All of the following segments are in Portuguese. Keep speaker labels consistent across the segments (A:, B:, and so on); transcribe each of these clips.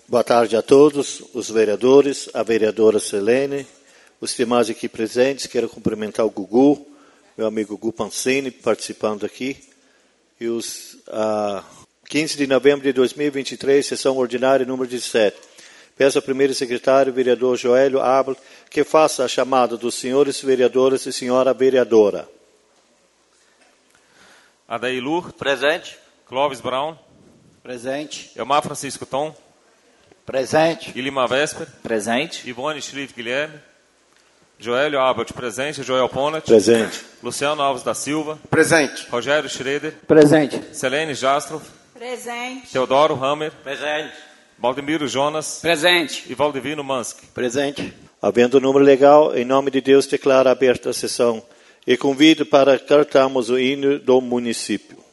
A: Boa tarde a todos, os vereadores, a vereadora Selene, os demais aqui presentes. Quero cumprimentar o Gugu, meu amigo Gugu Pancini, participando aqui. E os 15 de novembro de 2023, sessão ordinária número 17. Peço ao primeiro secretário, vereador Joélio Abel, que faça a chamada dos senhores vereadores e senhora vereadora.
B: Adair Lur.
C: Presente.
B: Clóvis Brown.
D: Presente.
B: Elmar Francisco Tom.
D: Presente.
B: Ilima Vesper.
C: Presente.
B: Ivone Schlitt Guilherme. Joélio Abel, presente. Joel Ponat.
A: Presente.
B: Luciano Alves da Silva.
D: Presente.
B: Rogério Schroeder.
D: Presente.
B: Selene Jastrow.
E: Presente.
B: Teodoro Hammer.
C: Presente.
B: Valdemiro Jonas.
D: Presente.
B: E Valdivino Mansky.
D: Presente.
A: Havendo o número legal, em nome de Deus, declaro aberta a sessão e convido para cantarmos o hino do município.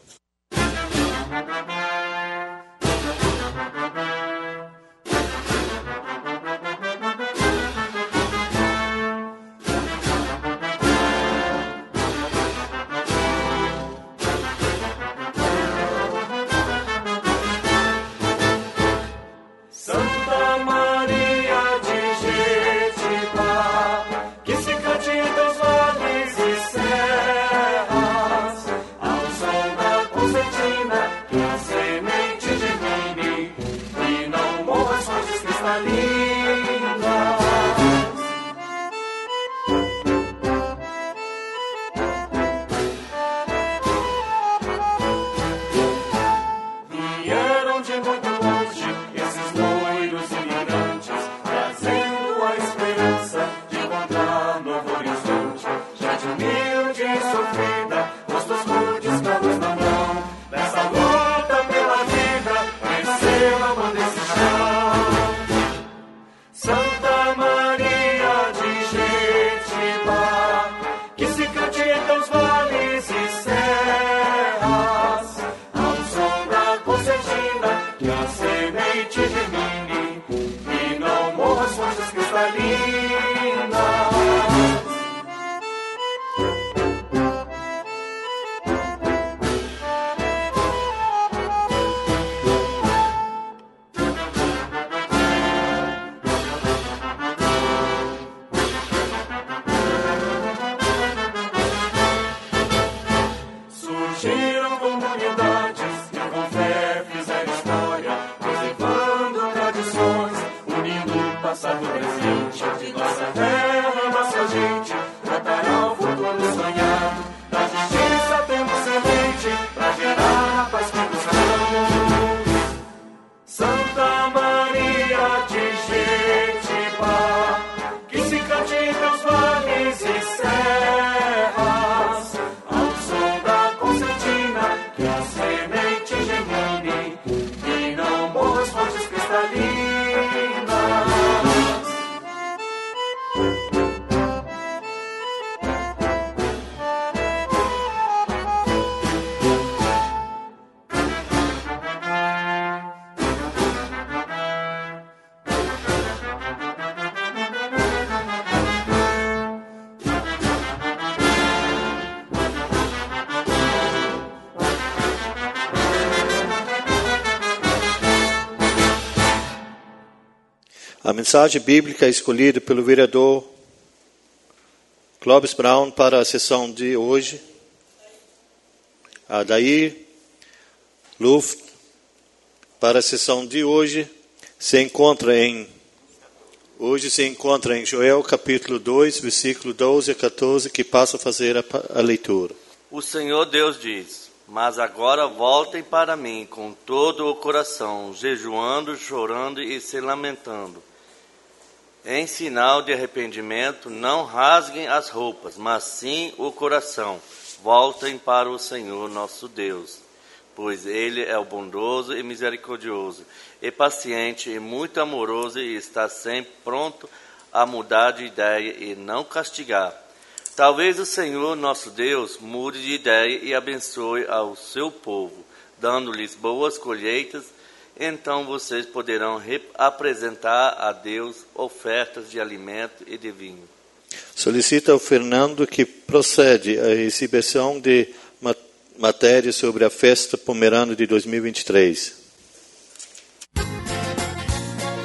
A: A mensagem bíblica escolhida pelo vereador Clóvis Brown para a sessão de hoje, Adair Luft, para a sessão de hoje, se encontra em Joel capítulo 2, versículo 12 a 14, que passo a fazer a leitura.
C: O Senhor Deus diz: mas agora voltem para mim com todo o coração, jejuando, chorando e se lamentando. Em sinal de arrependimento, não rasguem as roupas, mas sim o coração. Voltem para o Senhor nosso Deus, pois Ele é o bondoso e misericordioso, e paciente e muito amoroso, e está sempre pronto a mudar de ideia e não castigar. Talvez o Senhor nosso Deus mude de ideia e abençoe ao seu povo, dando-lhes boas colheitas. Então vocês poderão apresentar a Deus ofertas de alimento e de vinho.
A: Solicita ao Fernando que procede à exibição de matéria sobre a festa pomerana de 2023.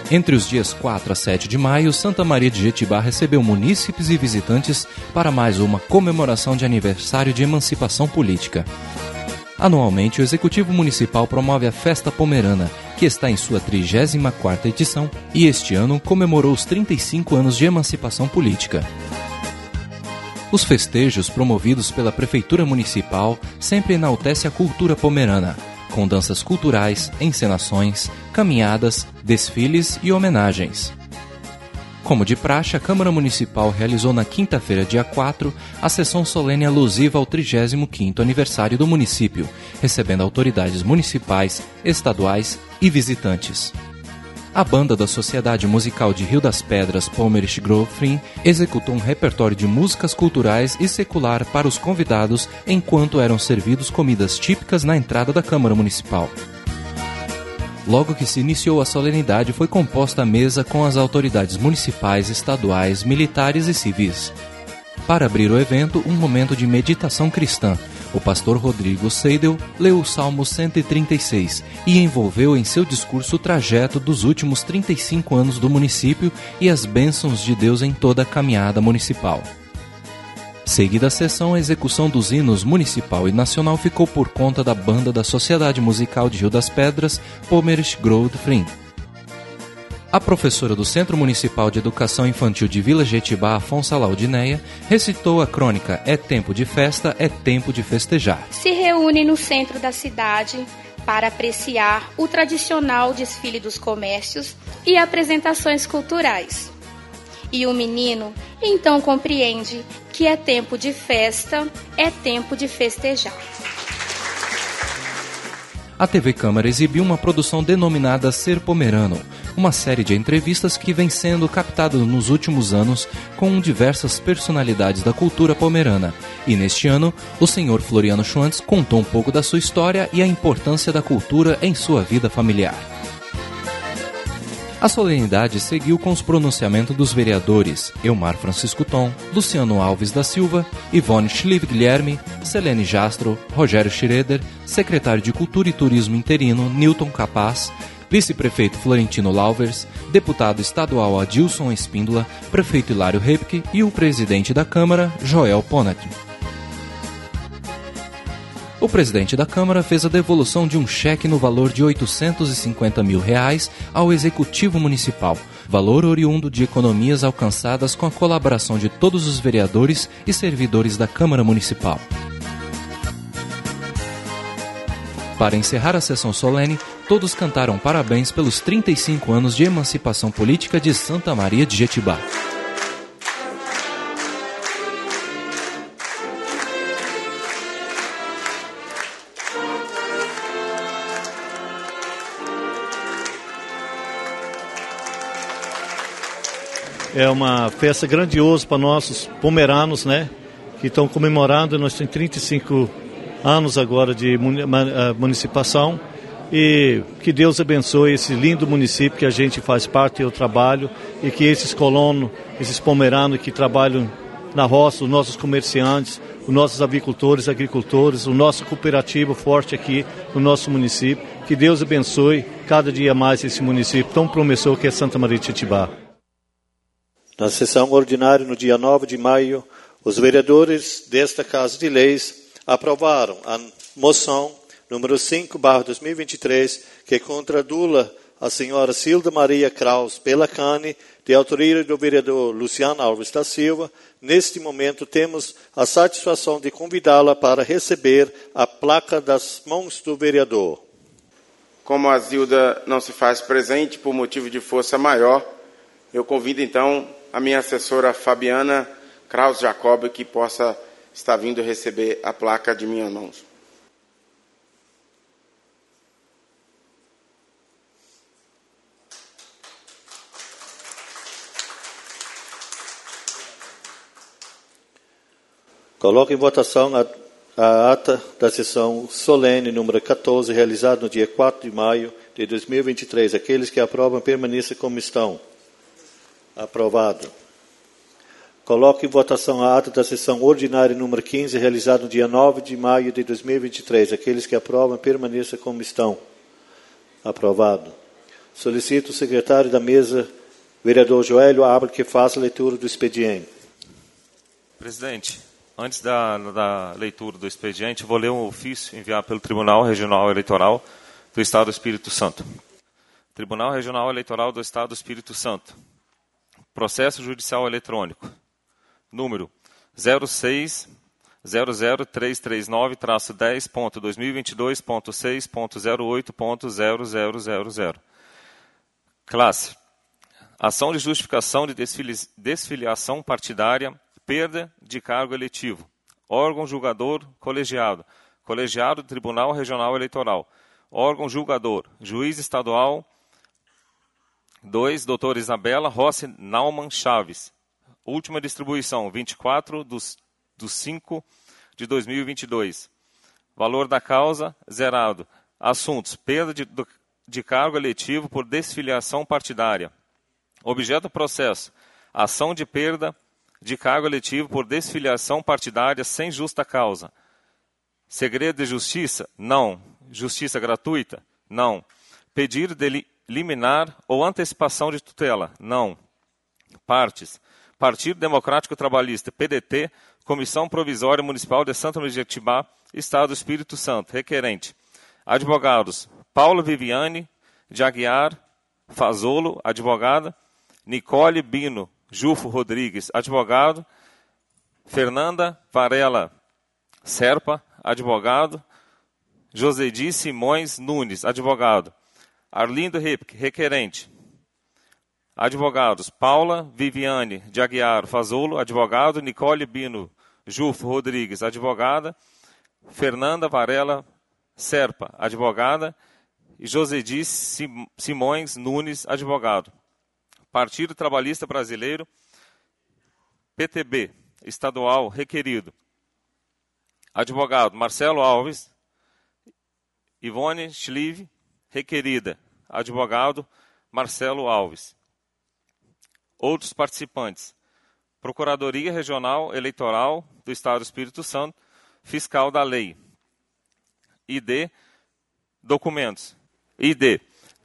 E: Entre os dias 4 a 7 de maio, Santa Maria de Jetibá recebeu munícipes e visitantes para mais uma comemoração de aniversário de emancipação política. Anualmente, o Executivo Municipal promove a Festa Pomerana, que está em sua 34ª edição, e este ano comemorou os 35 anos de emancipação política. Os festejos promovidos pela Prefeitura Municipal sempre enaltecem a cultura pomerana, com danças culturais, encenações, caminhadas, desfiles e homenagens. Como de praxe, a Câmara Municipal realizou na quinta-feira, dia 4, a sessão solene alusiva ao 35º aniversário do município, recebendo autoridades municipais, estaduais e visitantes. A banda da Sociedade Musical de Rio das Pedras, Pomerish Grove Free, executou um repertório de músicas culturais e secular para os convidados enquanto eram servidos comidas típicas na entrada da Câmara Municipal. Logo que se iniciou a solenidade, foi composta a mesa com as autoridades municipais, estaduais, militares e civis. Para abrir o evento, um momento de meditação cristã. O pastor Rodrigo Seidel leu o Salmo 136 e envolveu em seu discurso o trajeto dos últimos 35 anos do município e as bênçãos de Deus em toda a caminhada municipal. Seguida a sessão, a execução dos hinos municipal e nacional ficou por conta da banda da Sociedade Musical de Rio das Pedras, Pomerish Grove Free. A professora do Centro Municipal de Educação Infantil de Vila Jetibá, Afonso Laudineia, recitou a crônica "É tempo de festa, é tempo de festejar".
F: Se reúne no centro da cidade para apreciar o tradicional desfile dos comércios e apresentações culturais. E o menino então compreende que é tempo de festa, é tempo de festejar.
E: A TV Câmara exibiu uma produção denominada Ser Pomerano, uma série de entrevistas que vem sendo captada nos últimos anos com diversas personalidades da cultura pomerana. E neste ano, o senhor Floriano Schwantz contou um pouco da sua história e a importância da cultura em sua vida familiar. A solenidade seguiu com os pronunciamentos dos vereadores Elmar Francisco Tom, Luciano Alves da Silva, Ivone Schlieve Guilherme, Selene Jastro, Rogério Schroeder, secretário de Cultura e Turismo interino Newton Capaz, vice-prefeito Florentino Lauvers, deputado estadual Adilson Espíndola, prefeito Hilário Repke e o presidente da Câmara, Joel Ponat. O presidente da Câmara fez a devolução de um cheque no valor de R$ 850 mil ao Executivo Municipal, valor oriundo de economias alcançadas com a colaboração de todos os vereadores e servidores da Câmara Municipal. Para encerrar a sessão solene, todos cantaram parabéns pelos 35 anos de emancipação política de Santa Maria de Jetibá.
A: É uma festa grandiosa para nossos pomeranos, né? Que estão comemorando. Nós temos 35 anos agora de municipalização. E que Deus abençoe esse lindo município que a gente faz parte do trabalho. E que esses colonos, esses pomeranos que trabalham na roça, os nossos comerciantes, os nossos avicultores, agricultores, o nosso cooperativo forte aqui no nosso município. Que Deus abençoe cada dia mais esse município tão promissor que é Santa Maria de Jetibá. Na sessão ordinária, no dia 9 de maio, os vereadores desta Casa de Leis aprovaram a moção número 5/2023, que contradula a senhora Cilda Maria Kraus Pelacani, de autoria do vereador Luciano Alves da Silva. Neste momento, temos a satisfação de convidá-la para receber a placa das mãos do vereador.
G: Como a Zilda não se faz presente por motivo de força maior, eu convido então a minha assessora Fabiana Kraus Jacob, que possa estar vindo receber a placa de minhas mãos.
A: Coloco em votação a ata da sessão solene número 14, realizada no dia 4 de maio de 2023. Aqueles que aprovam, permaneçam como estão. Aprovado. Coloco em votação a ata da sessão ordinária número 15, realizada no dia 9 de maio de 2023. Aqueles que aprovam, permaneçam como estão. Aprovado. Solicito o secretário da mesa, vereador Joélio Abel, que faça a leitura do expediente.
B: Presidente, antes da leitura do expediente, vou ler um ofício enviado pelo Tribunal Regional Eleitoral do Estado do Espírito Santo. Tribunal Regional Eleitoral do Estado do Espírito Santo. Processo Judicial Eletrônico. Número 0600339-10.2022.6.08.0000. Classe: ação de justificação de desfiliação partidária, perda de cargo eletivo. Órgão julgador colegiado. Colegiado do Tribunal Regional Eleitoral. Órgão julgador. Juiz estadual 2, doutora Isabela Rossi Naumann Chaves. Última distribuição, 24/5 de 2022. Valor da causa, zerado. Assuntos: perda de cargo eletivo por desfiliação partidária. Objeto do processo: ação de perda de cargo eletivo por desfiliação partidária sem justa causa. Segredo de justiça? Não. Justiça gratuita? Não. Pedido de liminar ou antecipação de tutela? Não. Partes: Partido Democrático Trabalhista, PDT, Comissão Provisória Municipal de Santa Maria de Jetibá, Estado do Espírito Santo. Requerente: advogados Paula Viviane de Aguiar Fazolo, advogada. Nicole Bino Jufo Rodrigues, advogado. Fernanda Varela Serpa, advogado. Josedi Simões Nunes, advogado. Arlindo Ripke, requerente. Advogados Paula Viviane de Aguiar Fazolo, advogado. Nicole Bino Jufo Rodrigues, advogada. Fernanda Varela Serpa, advogada. E Josedi Simões Nunes, advogado. Partido Trabalhista Brasileiro, PTB, estadual, requerido. Advogado Marcelo Alves, Ivone Schlieve, requerida. Advogado Marcelo Alves. Outros participantes: Procuradoria Regional Eleitoral do Estado do Espírito Santo, Fiscal da Lei. ID, documentos. ID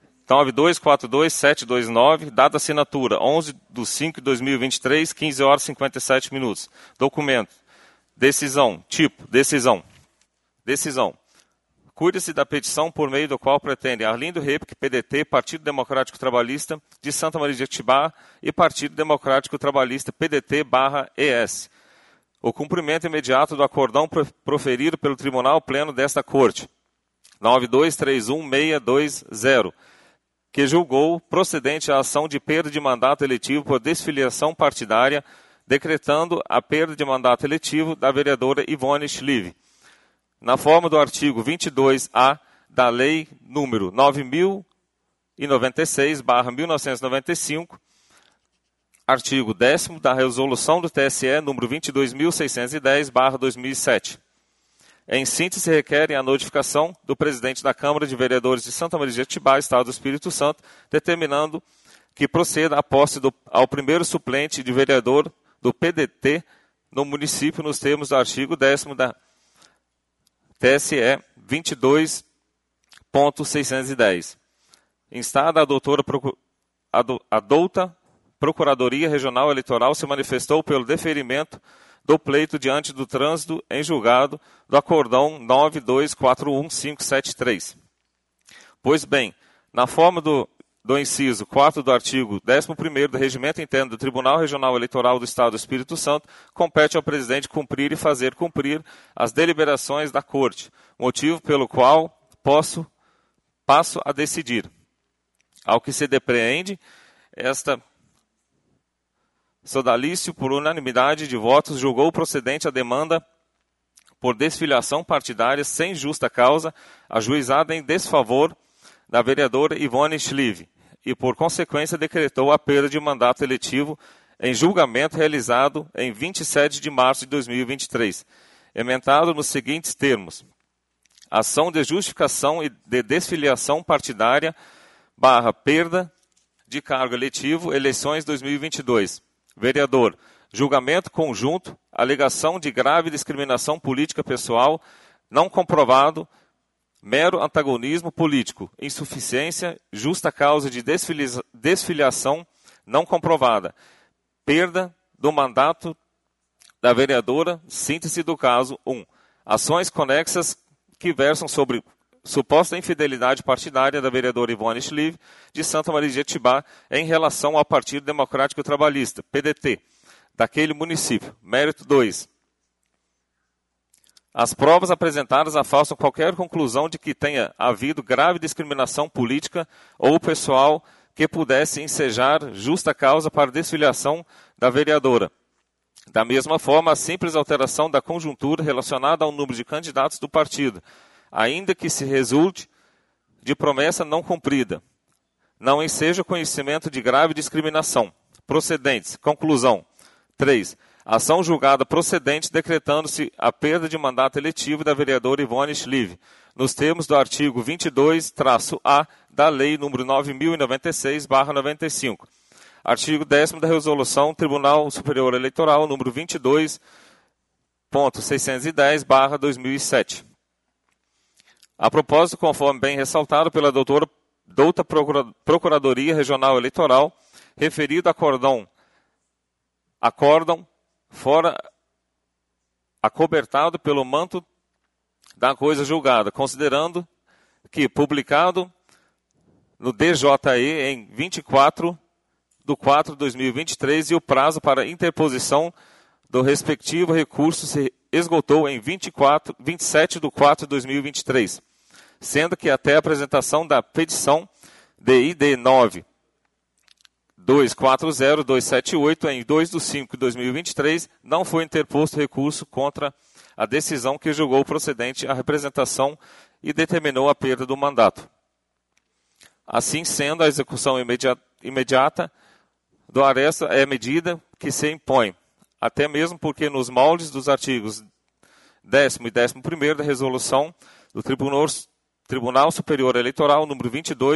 B: 9242729, data assinatura 11/5/2023, 15h57. Documento. Decisão. Tipo: decisão. Decisão. Cuida-se da petição por meio do qual pretende Arlindo Ripke, PDT, Partido Democrático Trabalhista de Santa Maria de Jetibá e Partido Democrático Trabalhista, PDT/ES. O cumprimento imediato do acordão proferido pelo Tribunal Pleno desta Corte, 9231620, que julgou procedente a ação de perda de mandato eletivo por desfiliação partidária, decretando a perda de mandato eletivo da vereadora Ivone Schlieve, na forma do artigo 22A da Lei número 9096/1995, artigo 10º da Resolução do TSE número 22.610/2007. Em síntese, requerem a notificação do presidente da Câmara de Vereadores de Santa Maria de Jetibá, Estado do Espírito Santo, determinando que proceda a posse ao primeiro suplente de vereador do PDT no município nos termos do artigo 10º da TSE 22.610. Instada a douta Procuradoria Regional Eleitoral se manifestou pelo deferimento do pleito diante do trânsito em julgado do acordão 9241573. Pois bem, na forma do inciso 4 do artigo 11º do Regimento Interno do Tribunal Regional Eleitoral do Estado do Espírito Santo, compete ao presidente cumprir e fazer cumprir as deliberações da Corte, motivo pelo qual passo a decidir. Ao que se depreende, esta sodalício, por unanimidade de votos, julgou procedente a demanda por desfiliação partidária sem justa causa, ajuizada em desfavor da vereadora Ivone Schlieve, e por consequência decretou a perda de mandato eletivo em julgamento realizado em 27 de março de 2023, emendado nos seguintes termos: ação de justificação e de desfiliação partidária / perda de cargo eletivo, eleições 2022. Vereador: julgamento conjunto, alegação de grave discriminação política pessoal, não comprovado, mero antagonismo político, insuficiência, justa causa de desfiliação não comprovada, perda do mandato da vereadora, síntese do caso 1. Ações conexas que versam sobre suposta infidelidade partidária da vereadora Ivone Schlieve, de Santa Maria de Jetibá, em relação ao Partido Democrático Trabalhista, PDT, daquele município. Mérito 2. As provas apresentadas afastam qualquer conclusão de que tenha havido grave discriminação política ou pessoal que pudesse ensejar justa causa para desfiliação da vereadora. Da mesma forma, a simples alteração da conjuntura relacionada ao número de candidatos do partido, ainda que se resulte de promessa não cumprida, não enseja conhecimento de grave discriminação. Procedentes. Conclusão. 3. Ação julgada procedente decretando-se a perda de mandato eletivo da vereadora Ivone Schlieve, nos termos do artigo 22-A da Lei nº 9.096/95. Artigo 10º da Resolução Tribunal Superior Eleitoral número 22.610/2007. A propósito, conforme bem ressaltado pela douta Procuradoria Regional Eleitoral, referido acórdão fora acobertado pelo manto da coisa julgada, considerando que, publicado no DJE em 24/4/2023 e o prazo para interposição do respectivo recurso se esgotou em 27/4/2023, sendo que até a apresentação da petição DID 9240278 em 2/5/2023 não foi interposto recurso contra a decisão que julgou procedente a representação e determinou a perda do mandato. Assim sendo, a execução imediata do aresto é a medida que se impõe, até mesmo porque nos moldes dos artigos 10º e 11º da Resolução do Tribunal Superior Eleitoral número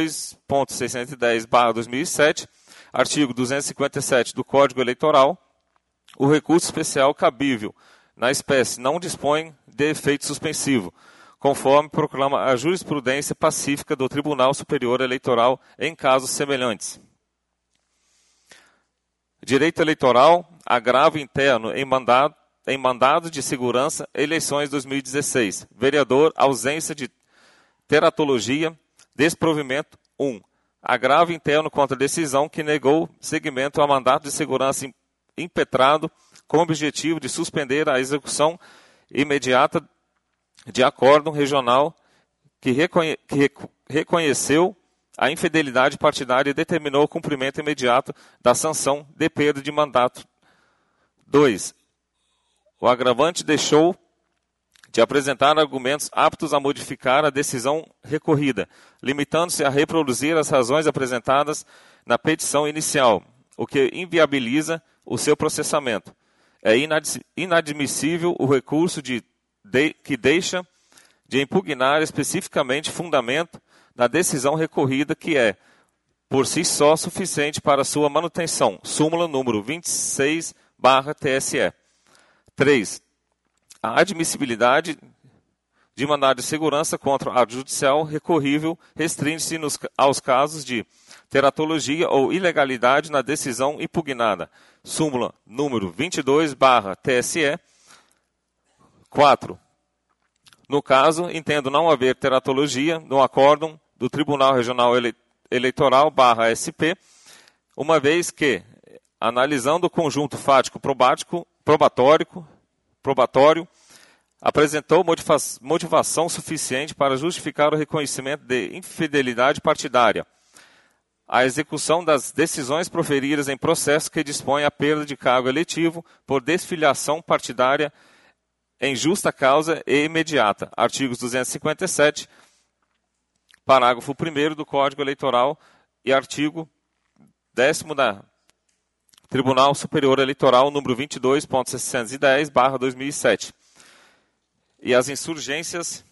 B: 22.610/2007, artigo 257 do Código Eleitoral, o recurso especial cabível na espécie não dispõe de efeito suspensivo, conforme proclama a jurisprudência pacífica do Tribunal Superior Eleitoral em casos semelhantes. Direito eleitoral, agravo interno em mandado de segurança, eleições 2016. Vereador, ausência de teratologia, desprovimento 1. Agravo interno contra decisão que negou seguimento a mandato de segurança impetrado com o objetivo de suspender a execução imediata de acórdão regional que reconheceu a infidelidade partidária e determinou o cumprimento imediato da sanção de perda de mandato. 2. O agravante deixou de apresentar argumentos aptos a modificar a decisão recorrida, limitando-se a reproduzir as razões apresentadas na petição inicial, o que inviabiliza o seu processamento. É inadmissível o recurso que deixa de impugnar especificamente fundamento na decisão recorrida, que é, por si só, suficiente para sua manutenção. Súmula número 26/TSE. 3. A admissibilidade de mandado de segurança contra a judicial recorrível restringe-se aos casos de teratologia ou ilegalidade na decisão impugnada. Súmula número 22/TSE. 4. No caso, entendo não haver teratologia no acórdão do Tribunal Regional Eleitoral /SP, uma vez que, analisando o conjunto fático probatório, apresentou motivação suficiente para justificar o reconhecimento de infidelidade partidária, a execução das decisões proferidas em processo que dispõe a perda de cargo eletivo por desfiliação partidária em justa causa e imediata. Artigos 257, parágrafo 1º do Código Eleitoral e artigo 10º da Tribunal Superior Eleitoral número 22.610/2007. E as insurgências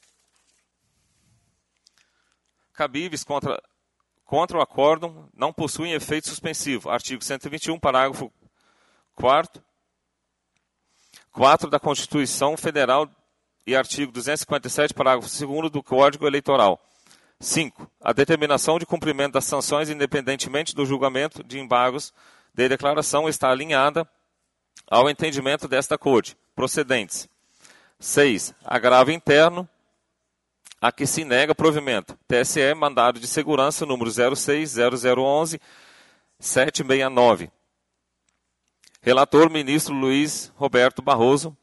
B: cabíveis contra o acórdão não possuem efeito suspensivo. Artigo 121, parágrafo 4 da Constituição Federal e artigo 257, parágrafo 2º do Código Eleitoral. 5. A determinação de cumprimento das sanções, independentemente do julgamento de embargos de declaração, está alinhada ao entendimento desta Corte. Procedentes. 6. Agravo interno a que se nega provimento. TSE, mandado de segurança número 06-0011-769. Relator, ministro Luiz Roberto Barroso,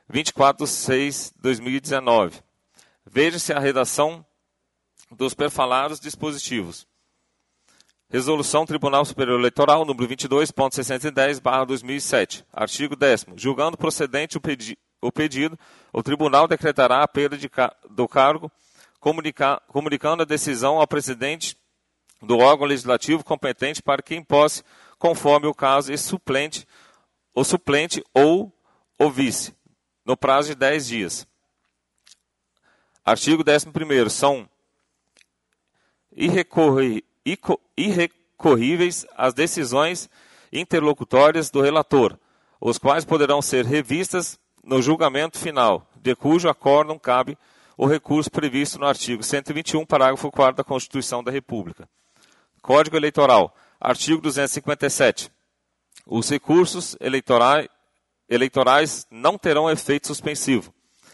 B: 24/6/2019. Veja-se a redação dos perfalados dispositivos. Resolução Tribunal Superior Eleitoral, número 22.610/2007. Artigo 10º. Julgando procedente o pedido, o Tribunal decretará a perda do cargo, comunicando a decisão ao presidente do órgão legislativo competente para que imposse, conforme o caso, o suplente ou o vice, no prazo de 10 dias. Artigo 11º. São irrecorríveis as decisões interlocutórias do relator, os quais poderão ser revistas no julgamento final, de cujo acórdão cabe o recurso previsto no artigo 121, parágrafo 4º da Constituição da República. Código Eleitoral. Artigo 257. Os recursos eleitorais não terão efeito suspensivo.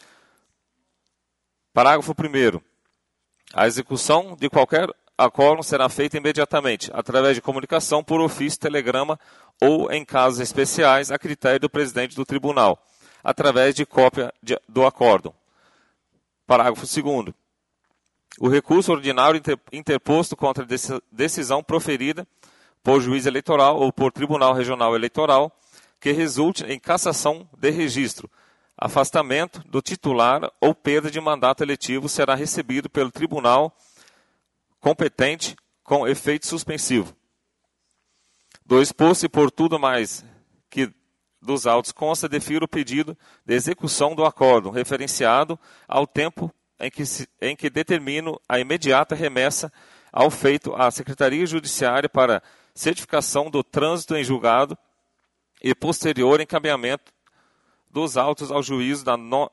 B: Parágrafo 1º. A execução de qualquer acórdão será feita imediatamente, através de comunicação por ofício, telegrama ou, em casos especiais, a critério do presidente do tribunal, através de cópia do acórdão. Parágrafo 2º. O recurso ordinário interposto contra a decisão proferida por juiz eleitoral ou por tribunal regional eleitoral que resulte em cassação de registro, afastamento do titular ou perda de mandato eletivo será recebido pelo tribunal competente com efeito suspensivo. Do exposto e por tudo mais que dos autos consta, defiro o pedido de execução do acórdão, referenciado ao tempo em que determino a imediata remessa ao feito à Secretaria Judiciária para certificação do trânsito em julgado e posterior encaminhamento dos autos ao juízo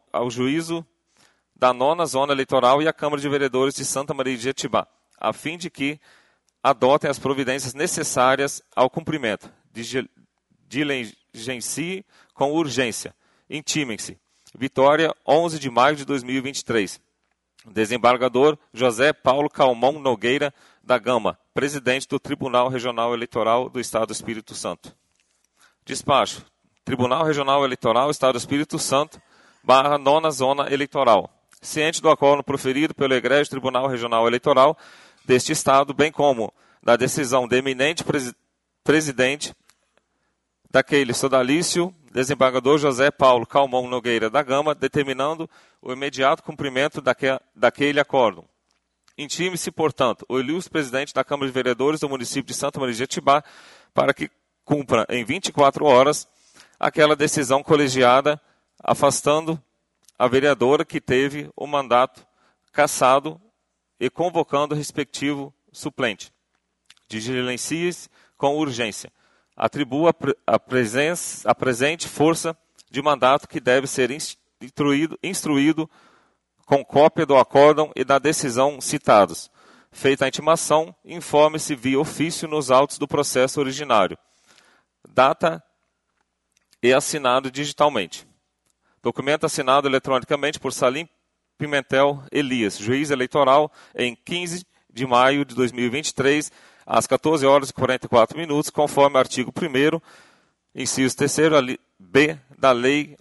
B: da 9ª Zona Eleitoral e à Câmara de Vereadores de Santa Maria de Jetibá, a fim de que adotem as providências necessárias ao cumprimento. Diligencie com urgência. Intimem-se. Vitória, 11 de maio de 2023. Desembargador José Paulo Calmon Nogueira da Gama, presidente do Tribunal Regional Eleitoral do Estado do Espírito Santo. Despacho. Tribunal Regional Eleitoral, Estado do Espírito Santo, / 9ª Zona Eleitoral. Ciente do acórdão proferido pelo Egrégio Tribunal Regional Eleitoral deste Estado, bem como da decisão do eminente presidente daquele sodalício, desembargador José Paulo Calmon Nogueira da Gama, determinando o imediato cumprimento daquele acórdão. Intime-se, portanto, o ilustre presidente da Câmara de Vereadores do município de Santa Maria de Jetibá para que cumpra em 24 horas aquela decisão colegiada afastando a vereadora que teve o mandato cassado e convocando o respectivo suplente. Diligencie com urgência. Atribua a presente força de mandato que deve ser instruído com cópia do acórdão e da decisão citados. Feita a intimação, informe-se via ofício nos autos do processo originário. Data e assinado digitalmente. Documento assinado eletronicamente por Salim Pimentel Elias, juiz eleitoral, em 15 de maio de 2023, às 14 horas e 44 minutos, conforme artigo 1º, inciso 3º, B da Lei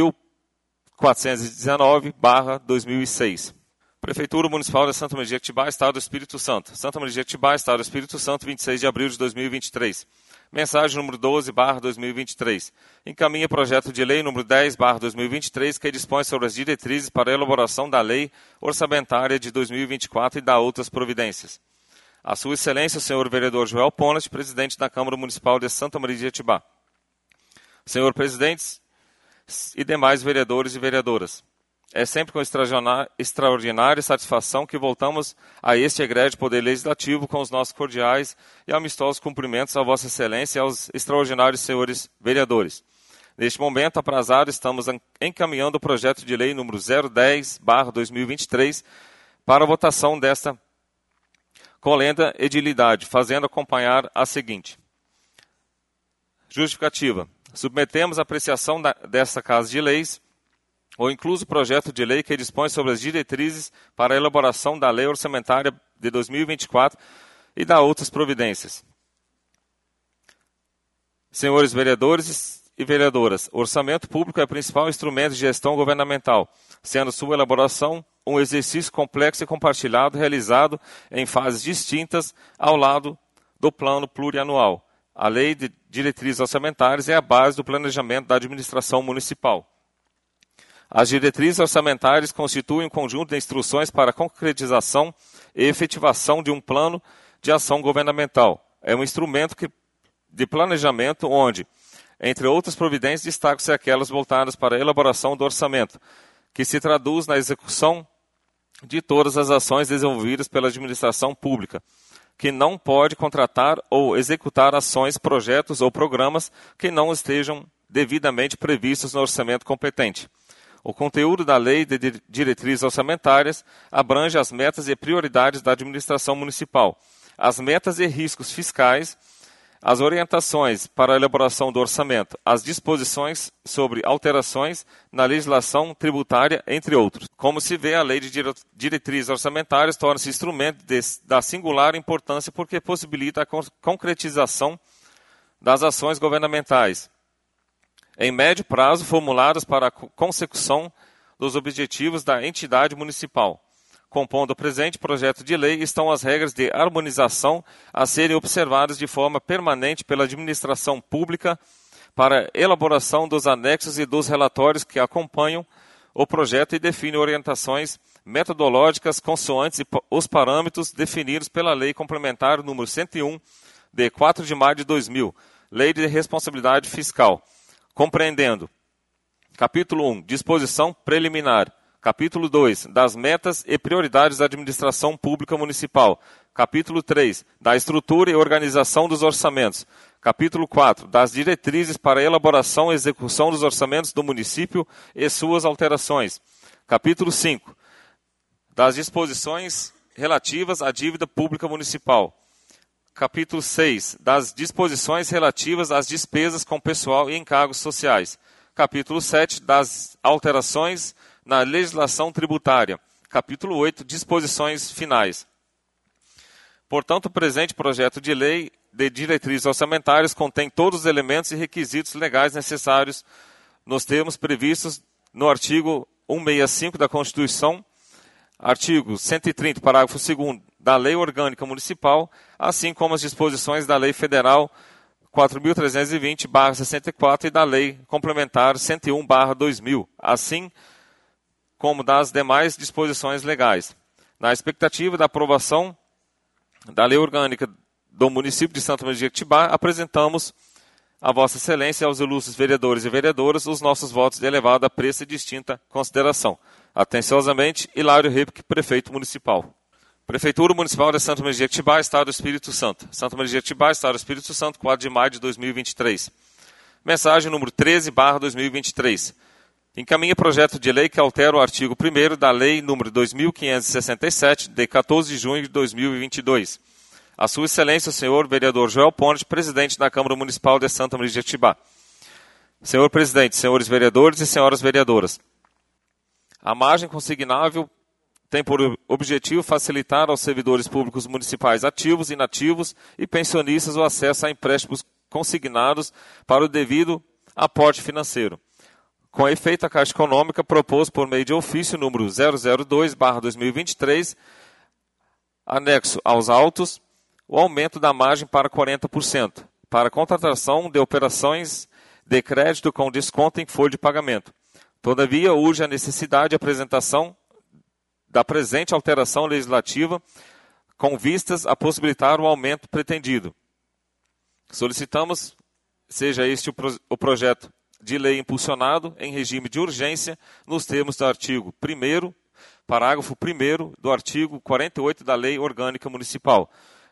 B: 11.419/2006. Prefeitura Municipal de Santa Maria de Jetibá, Estado do Espírito Santo. Santa Maria de Jetibá, Estado do Espírito Santo, 26 de abril de 2023. Mensagem número 12/2023. Encaminha projeto de lei número 10/2023, que dispõe sobre as diretrizes para a elaboração da lei orçamentária de 2024 e da outras providências. A Sua Excelência, o senhor vereador Joel Ponat, presidente da Câmara Municipal de Santa Maria de Jetibá. Senhor presidentes e demais vereadores e vereadoras. É sempre com extraordinária satisfação que voltamos a este egrégio Poder Legislativo com os nossos cordiais e amistosos cumprimentos a Vossa Excelência e aos extraordinários senhores vereadores. Neste momento, aprazado, estamos encaminhando o projeto de lei número 010/2023 para a votação desta colenda edilidade, fazendo acompanhar a seguinte. Justificativa. Submetemos à apreciação desta Casa de Leis o incluso projeto de lei que dispõe sobre as diretrizes para a elaboração da Lei Orçamentária de 2024 e da outras providências. Senhores vereadores e vereadoras, o orçamento público é o principal instrumento de gestão governamental, sendo sua elaboração um exercício complexo e compartilhado realizado em fases distintas ao lado do plano plurianual. A Lei de Diretrizes Orçamentárias é a base do planejamento da administração municipal. As diretrizes orçamentárias constituem um conjunto de instruções para a concretização e efetivação de um plano de ação governamental. É um instrumento de planejamento onde, entre outras providências, destacam-se aquelas voltadas para a elaboração do orçamento, que se traduz na execução de todas as ações desenvolvidas pela administração pública, que não pode contratar ou executar ações, projetos ou programas que não estejam devidamente previstos no orçamento competente. O conteúdo da Lei de Diretrizes Orçamentárias abrange as metas e prioridades da administração municipal, as metas e riscos fiscais, as orientações para a elaboração do orçamento, as disposições sobre alterações na legislação tributária, entre outros. Como se vê, a Lei de Diretrizes Orçamentárias torna-se instrumento da singular importância porque possibilita a concretização das ações governamentais, em médio prazo, formuladas para a consecução dos objetivos da entidade municipal. Compondo o presente projeto de lei estão as regras de harmonização a serem observadas de forma permanente pela administração pública para a elaboração dos anexos e dos relatórios que acompanham o projeto e definem orientações metodológicas consoantes os parâmetros definidos pela Lei Complementar número 101, de 4 de maio de 2000, Lei de Responsabilidade Fiscal, compreendendo capítulo 1, disposição preliminar, capítulo 2, das metas e prioridades da administração pública municipal, capítulo 3, da estrutura e organização dos orçamentos, capítulo 4, das diretrizes para a elaboração e execução dos orçamentos do município e suas alterações, capítulo 5, das disposições relativas à dívida pública municipal, capítulo 6, das disposições relativas às despesas com pessoal e encargos sociais, capítulo 7, das alterações na legislação tributária, capítulo 8, disposições finais. Portanto, o presente projeto de lei de diretrizes orçamentárias contém todos os elementos e requisitos legais necessários nos termos previstos no artigo 165 da Constituição, artigo 130, parágrafo 2º da Lei Orgânica Municipal, assim como as disposições da Lei Federal 4.320/64 e da Lei Complementar 101/2000, assim como das demais disposições legais. Na expectativa da aprovação da Lei Orgânica do município de Santa Maria de Jequitibá, apresentamos a Vossa Excelência e aos ilustres vereadores e vereadoras os nossos votos de elevada apreço e distinta consideração. Atenciosamente, Hilário Repique, Prefeito Municipal. Prefeitura Municipal de Santa Maria de Jequitibá, Estado do Espírito Santo. Santa Maria de Jequitibá, Estado do Espírito Santo, 4 de maio de 2023. Mensagem número 13/2023. Encaminha projeto de lei que altera o artigo 1º da Lei número 2.567, de 14 de junho de 2022. A Sua Excelência, o senhor vereador Joel Ponte, presidente da Câmara Municipal de Santa Maria de Jequitibá. Senhor presidente, senhores vereadores e senhoras vereadoras. A margem consignável tem por objetivo facilitar aos servidores públicos municipais ativos, inativos e pensionistas o acesso a empréstimos consignados para o devido aporte financeiro. Com efeito, a Caixa Econômica propôs, por meio de ofício número 002/2023, anexo aos autos, o aumento da margem para 40%, para a contratação de operações de crédito com desconto em folha de pagamento. Todavia, urge a necessidade de apresentação da presente alteração legislativa com vistas a possibilitar o aumento pretendido. Solicitamos seja este o projeto de lei impulsionado em regime de urgência nos termos do artigo 1º, parágrafo 1º do artigo 48 da Lei Orgânica Municipal,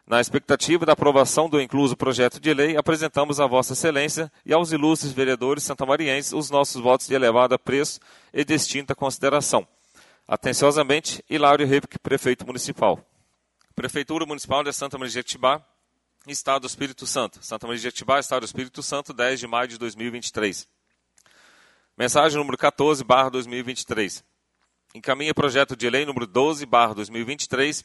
B: Na expectativa da aprovação do incluso projeto de lei, apresentamos a Vossa Excelência e aos ilustres vereadores santamarienses os nossos votos de elevado apreço e distinta consideração. Atenciosamente, Hilário Repke, Prefeito Municipal. Prefeitura Municipal de Santa Maria de Jetibá, Estado do Espírito Santo. Santa Maria de Jetibá, Estado do Espírito Santo, 10 de maio de 2023. Mensagem número 14/2023. Encaminha projeto de lei número 12/2023,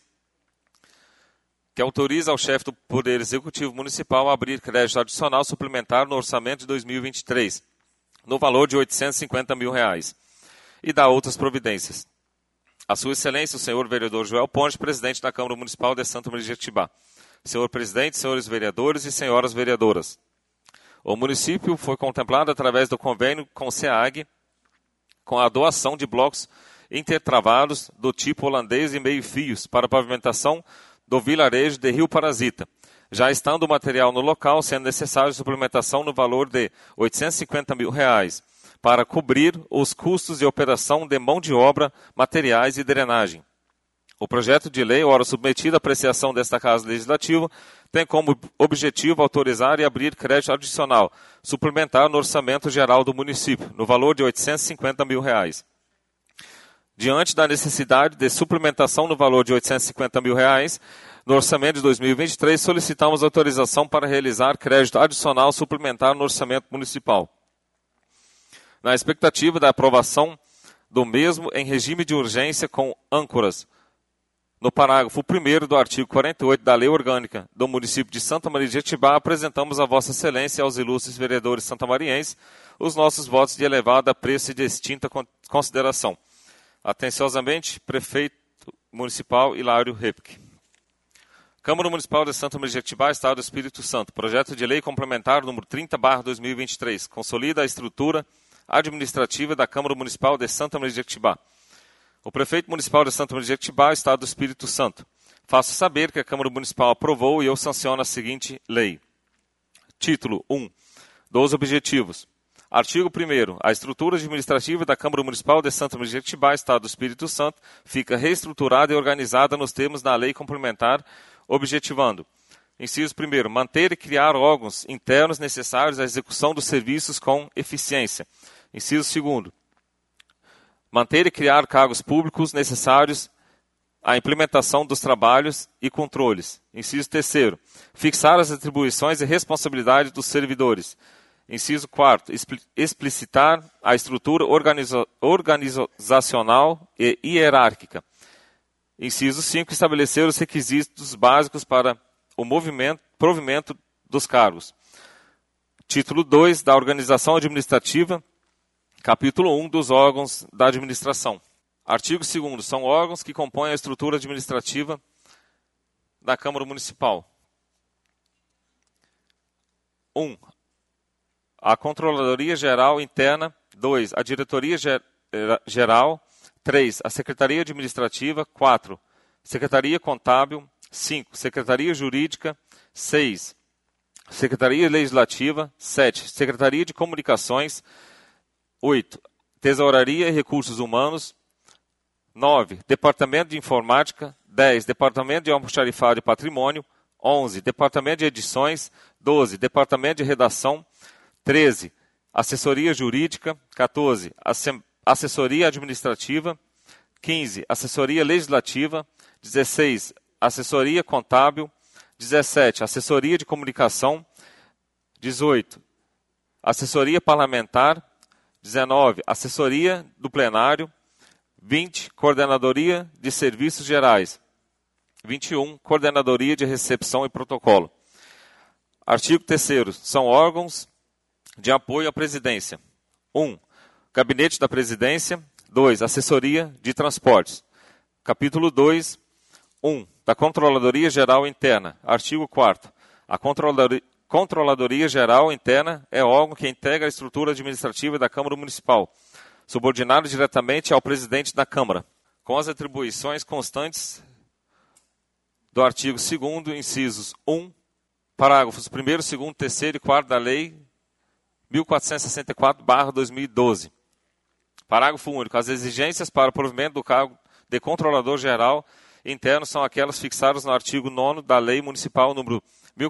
B: que autoriza ao chefe do Poder Executivo Municipal a abrir crédito adicional suplementar no orçamento de 2023, no valor de R$ 850 mil, e dá outras providências. A Sua Excelência, o senhor vereador Joel Ponte, presidente da Câmara Municipal de Santa Maria de Jetibá. Senhor presidente, senhores vereadores e senhoras vereadoras. O município foi contemplado através do convênio com o SEAG, com a doação de blocos intertravados do tipo holandês e meio-fios para pavimentação do vilarejo de Rio Parasita, já estando o material no local, sendo necessário suplementação no valor de R$ 850 mil, para cobrir os custos de operação de mão de obra, materiais e drenagem. O projeto de lei, ora submetido à apreciação desta Casa Legislativa, tem como objetivo autorizar e abrir crédito adicional suplementar no orçamento geral do município, no valor de R$ 850 mil. Diante da necessidade de suplementação no valor de R$ 850 mil, no orçamento de 2023, solicitamos autorização para realizar crédito adicional suplementar no orçamento municipal. Na expectativa da aprovação do mesmo em regime de urgência com âncoras, no parágrafo 1º do artigo 48 da Lei Orgânica do município de Santa Maria de Jetibá, apresentamos a Vossa Excelência e aos ilustres vereadores santamarienses os nossos votos de elevado apreço e distinta consideração. Atenciosamente, Prefeito Municipal Hilário Repke. Câmara Municipal de Santa Maria de Jetibá, Estado do Espírito Santo. Projeto de Lei Complementar número 30/2023. Consolida a estrutura administrativa da Câmara Municipal de Santa Maria de Jetibá. O Prefeito Municipal de Santa Maria de Jetibá, Estado do Espírito Santo. Faço saber que a Câmara Municipal aprovou e eu sanciono a seguinte lei. Título 1. Dos objetivos. Artigo 1º. A estrutura administrativa da Câmara Municipal de Santa Maria de Jetibá, Estado do Espírito Santo, fica reestruturada e organizada nos termos da lei complementar, objetivando. Inciso 1º. Manter e criar órgãos internos necessários à execução dos serviços com eficiência. Inciso 2º. Manter e criar cargos públicos necessários à implementação dos trabalhos e controles. Inciso 3º. Fixar as atribuições e responsabilidades dos servidores. Inciso 4º, explicitar a estrutura organizacional e hierárquica. Inciso 5º, estabelecer os requisitos básicos para o provimento dos cargos. Título 2 da Organização Administrativa, capítulo 1 dos órgãos da administração. Artigo 2º, são órgãos que compõem a estrutura administrativa da Câmara Municipal. 1. A Controladoria Geral Interna. 2. A Diretoria Geral. 3. A Secretaria Administrativa. 4. Secretaria Contábil. 5. Secretaria Jurídica. 6. Secretaria Legislativa. 7. Secretaria de Comunicações. 8. Tesouraria e Recursos Humanos. 9. Departamento de Informática. 10. Departamento de Almoxarifado e Patrimônio. 11. Departamento de Edições. 12. Departamento de Redação. 13. Assessoria Jurídica. 14. Assessoria Administrativa. 15. Assessoria Legislativa. 16. Assessoria Contábil. 17. Assessoria de Comunicação. 18. Assessoria Parlamentar. 19. Assessoria do Plenário. 20. Coordenadoria de Serviços Gerais. 21. Coordenadoria de Recepção e Protocolo. Artigo 3º. São órgãos de apoio à Presidência. 1. Gabinete da Presidência. 2. Assessoria de Transportes. Capítulo 2. 1. Da Controladoria Geral Interna. Artigo 4º. A Controladoria Geral Interna é órgão que integra a estrutura administrativa da Câmara Municipal, subordinado diretamente ao presidente da Câmara, com as atribuições constantes do artigo 2º, incisos 1, parágrafos 1º, 2º, 3º e 4º da Lei 1464/2012. Parágrafo único. As exigências para o provimento do cargo de Controlador Geral internos são aquelas fixadas no artigo 9º da Lei Municipal número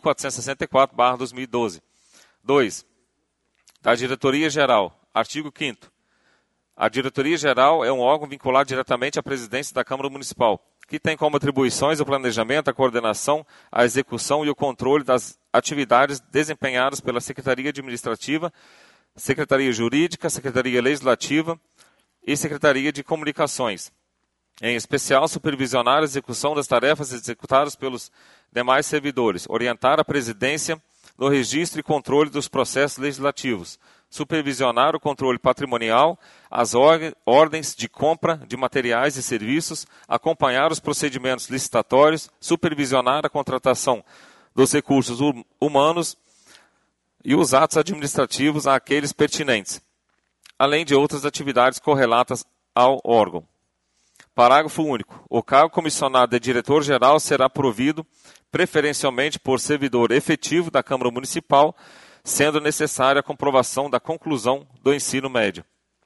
B: 1464/2012. 2. Da Diretoria-Geral. Artigo 5º. A Diretoria-Geral é um órgão vinculado diretamente à presidência da Câmara Municipal, que tem como atribuições o planejamento, a coordenação, a execução e o controle das atividades desempenhadas pela Secretaria Administrativa, Secretaria Jurídica, Secretaria Legislativa e Secretaria de Comunicações. Em especial, supervisionar a execução das tarefas executadas pelos demais servidores, orientar a presidência no registro e controle dos processos legislativos, supervisionar o controle patrimonial, as ordens de compra de materiais e serviços, acompanhar os procedimentos licitatórios, supervisionar a contratação dos recursos humanos e os atos administrativos àqueles pertinentes, além de outras atividades correlatas ao órgão. Parágrafo único. O cargo comissionado de diretor-geral será provido preferencialmente por servidor efetivo da Câmara Municipal, sendo necessária a comprovação da conclusão do ensino médio.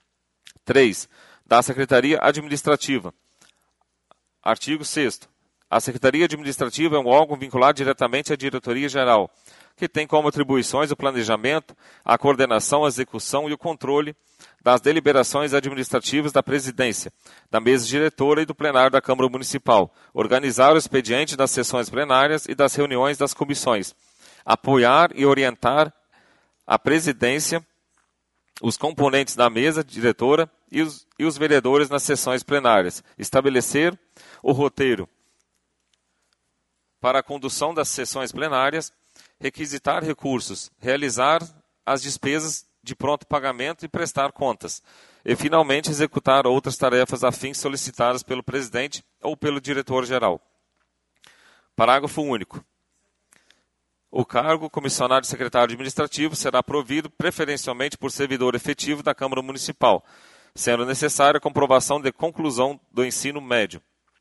B: 3. Da Secretaria Administrativa. Artigo 6º. A Secretaria Administrativa é um órgão vinculado diretamente à Diretoria-Geral, que tem como atribuições o planejamento, a coordenação, a execução e o controle das deliberações administrativas da presidência, da mesa diretora e do plenário da Câmara Municipal, organizar o expediente das sessões plenárias e das reuniões das comissões, apoiar e orientar a presidência, os componentes da mesa diretora e os vereadores nas sessões plenárias, estabelecer o roteiro para a condução das sessões plenárias, requisitar recursos, realizar as despesas de pronto pagamento e prestar contas, e finalmente executar outras tarefas afins solicitadas pelo presidente ou pelo diretor-geral. Parágrafo único. O cargo comissionado de secretário administrativo será provido preferencialmente por servidor efetivo da Câmara Municipal, sendo necessária a comprovação de conclusão do ensino médio.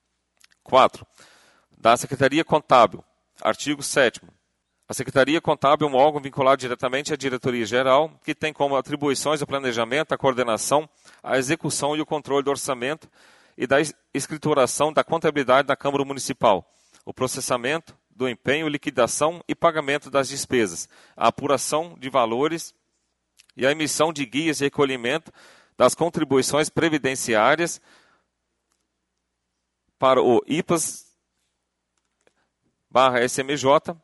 B: 4. Da Secretaria Contábil. Artigo 7º. A Secretaria Contábil é um órgão vinculado diretamente à Diretoria-Geral, que tem como atribuições o planejamento, a coordenação, a execução e o controle do orçamento e da escrituração da contabilidade da Câmara Municipal, o processamento do empenho, liquidação e pagamento das despesas, a apuração de valores e a emissão de guias de recolhimento das contribuições previdenciárias para o IPAS/SMJ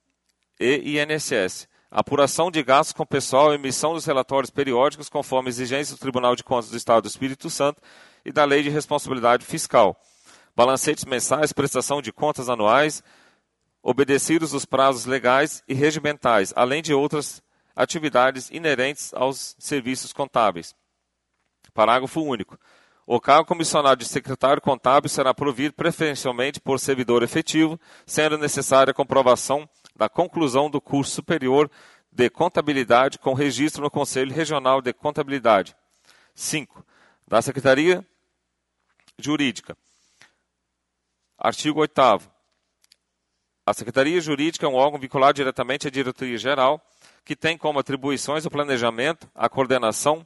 B: e INSS, apuração de gastos com pessoal, emissão dos relatórios periódicos conforme exigências do Tribunal de Contas do Estado do Espírito Santo e da Lei de Responsabilidade Fiscal, balancetes mensais, prestação de contas anuais, obedecidos os prazos legais e regimentais, além de outras atividades inerentes aos serviços contábeis. Parágrafo único. O cargo comissionado de secretário contábil será provido preferencialmente por servidor efetivo, sendo necessária a comprovação da conclusão do curso superior de contabilidade com registro no Conselho Regional de Contabilidade. 5. Da Secretaria Jurídica. Artigo 8º. A Secretaria Jurídica é um órgão vinculado diretamente à Diretoria-Geral, que tem como atribuições o planejamento, a coordenação,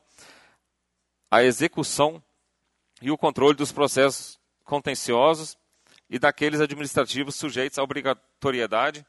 B: a execução e o controle dos processos contenciosos e daqueles administrativos sujeitos à obrigatoriedade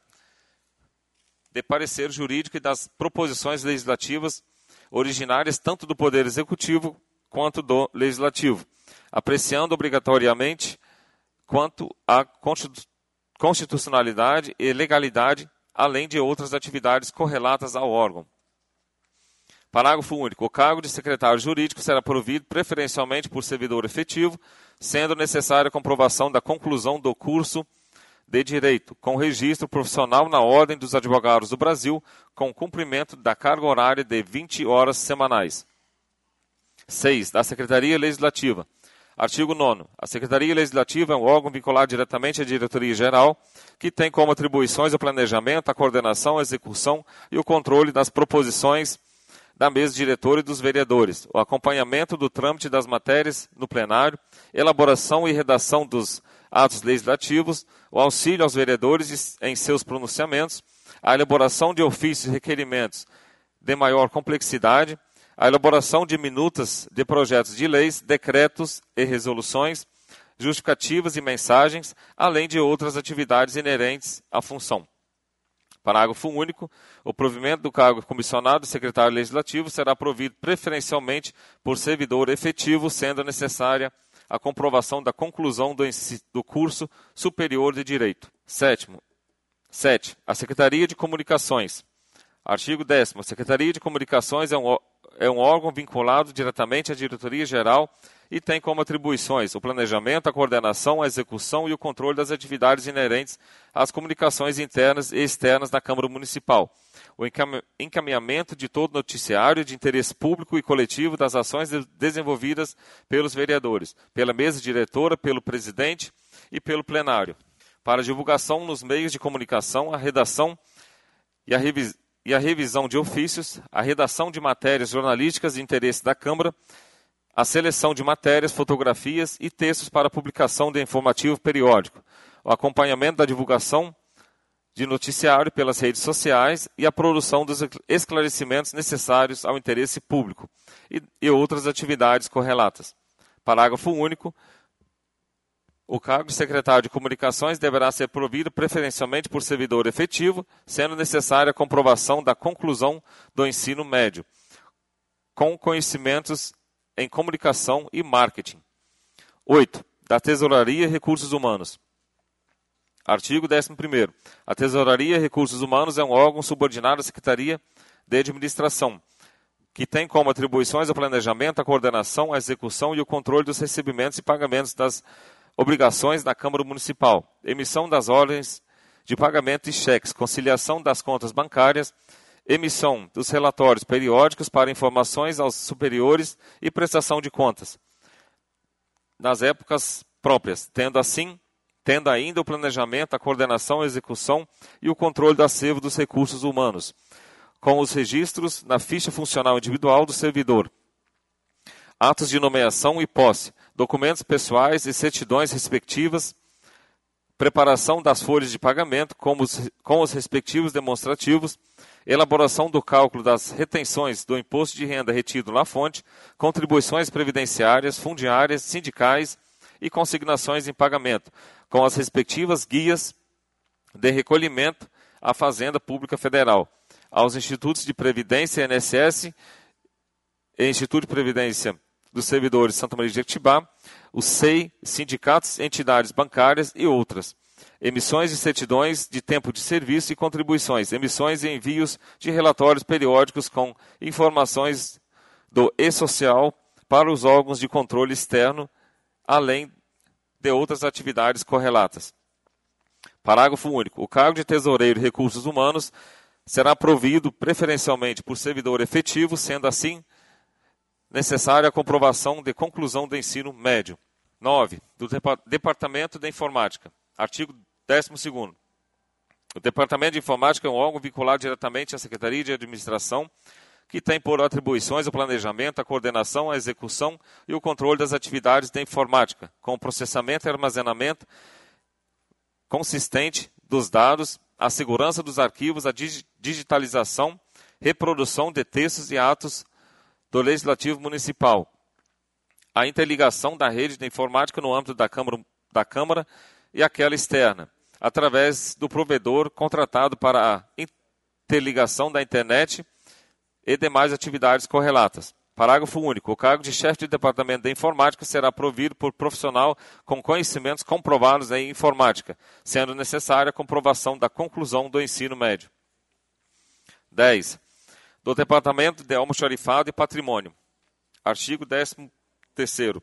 B: de parecer jurídico e das proposições legislativas originárias tanto do Poder Executivo quanto do Legislativo, apreciando obrigatoriamente quanto à constitucionalidade e legalidade, além de outras atividades correlatas ao órgão. Parágrafo único. O cargo de secretário jurídico será provido preferencialmente por servidor efetivo, sendo necessária a comprovação da conclusão do curso de Direito, com registro profissional na Ordem dos Advogados do Brasil, com cumprimento da carga horária de 20 horas semanais. 6. Da Secretaria Legislativa. Artigo 9º. A Secretaria Legislativa é um órgão vinculado diretamente à Diretoria-Geral, que tem como atribuições o planejamento, a coordenação, a execução e o controle das proposições da mesa diretora e dos vereadores, o acompanhamento do trâmite das matérias no plenário, elaboração e redação dos atos legislativos, o auxílio aos vereadores em seus pronunciamentos, a elaboração de ofícios e requerimentos de maior complexidade, a elaboração de minutas de projetos de leis, decretos e resoluções, justificativas e mensagens, além de outras atividades inerentes à função. Parágrafo único. O provimento do cargo comissionado e secretário legislativo será provido preferencialmente por servidor efetivo, sendo necessária a comprovação da conclusão do curso superior de Direito. 7. A Secretaria de Comunicações. Artigo 10º. A Secretaria de Comunicações é um órgão vinculado diretamente à Diretoria-Geral e tem como atribuições o planejamento, a coordenação, a execução e o controle das atividades inerentes às comunicações internas e externas da Câmara Municipal, o encaminhamento de todo noticiário de interesse público e coletivo das ações desenvolvidas pelos vereadores, pela mesa diretora, pelo presidente e pelo plenário, para divulgação nos meios de comunicação, a redação e a revisão de ofícios, a redação de matérias jornalísticas de interesse da Câmara, a seleção de matérias, fotografias e textos para publicação de informativo periódico, o acompanhamento da divulgação de noticiário pelas redes sociais e a produção dos esclarecimentos necessários ao interesse público e outras atividades correlatas. Parágrafo único. O cargo de secretário de Comunicações deverá ser provido preferencialmente por servidor efetivo, sendo necessária a comprovação da conclusão do ensino médio, com conhecimentos em comunicação e marketing. 8. Da Tesouraria e Recursos Humanos. Artigo 11º. A Tesouraria e Recursos Humanos é um órgão subordinado à Secretaria de Administração, que tem como atribuições o planejamento, a coordenação, a execução e o controle dos recebimentos e pagamentos das obrigações da Câmara Municipal, emissão das ordens de pagamento e cheques, conciliação das contas bancárias, emissão dos relatórios periódicos para informações aos superiores e prestação de contas, nas épocas próprias, tendo ainda o planejamento, a coordenação, a execução e o controle do acervo dos recursos humanos, com os registros na ficha funcional individual do servidor, atos de nomeação e posse, documentos pessoais e certidões respectivas, preparação das folhas de pagamento com os respectivos demonstrativos, elaboração do cálculo das retenções do imposto de renda retido na fonte, contribuições previdenciárias, fundiárias, sindicais e consignações em pagamento, com as respectivas guias de recolhimento à Fazenda Pública Federal, aos institutos de previdência INSS e Instituto de Previdência dos Servidores Santa Maria de Jequitibá, o SEI, sindicatos, entidades bancárias e outras. Emissões de certidões de tempo de serviço e contribuições, emissões e envios de relatórios periódicos com informações do E-Social para os órgãos de controle externo, além de outras atividades correlatas. Parágrafo único. O cargo de tesoureiro e recursos humanos será provido preferencialmente por servidor efetivo, sendo assim necessária a comprovação de conclusão do ensino médio. 9. Do Departamento de Informática. Artigo 12º. O Departamento de Informática é um órgão vinculado diretamente à Secretaria de Administração, que tem por atribuições o planejamento, a coordenação, a execução e o controle das atividades de informática, com o processamento e armazenamento consistente dos dados, a segurança dos arquivos, a digitalização, reprodução de textos e atos do Legislativo Municipal, a interligação da rede de informática no âmbito da Câmara e aquela externa, através do provedor contratado para a interligação da internet e demais atividades correlatas. Parágrafo único. O cargo de chefe de departamento de informática será provido por profissional com conhecimentos comprovados em informática, sendo necessária a comprovação da conclusão do ensino médio. 10. Do Departamento de Almoxarifado e Patrimônio. Artigo 13º.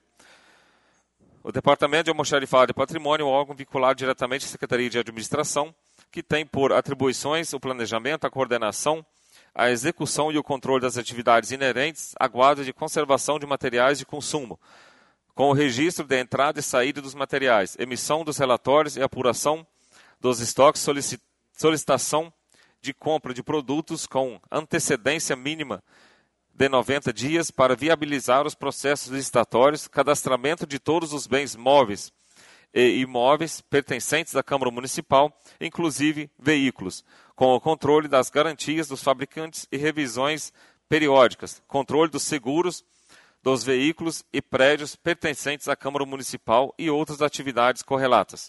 B: O Departamento de Almoxarifado e Patrimônio é um órgão vinculado diretamente à Secretaria de Administração, que tem por atribuições o planejamento, a coordenação, a execução e o controle das atividades inerentes à guarda de conservação de materiais de consumo, com o registro de entrada e saída dos materiais, emissão dos relatórios e apuração dos estoques, solicitação de compra de produtos com antecedência mínima de 90 dias para viabilizar os processos licitatórios, cadastramento de todos os bens móveis e imóveis pertencentes à Câmara Municipal, inclusive veículos, com o controle das garantias dos fabricantes e revisões periódicas, controle dos seguros dos veículos e prédios pertencentes à Câmara Municipal e outras atividades correlatas.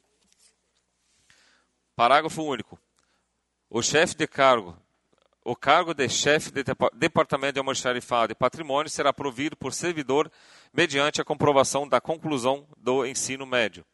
B: Parágrafo único. O cargo de chefe de Departamento de Almoxarifado e Patrimônio será provido por servidor mediante a comprovação da conclusão do ensino médio.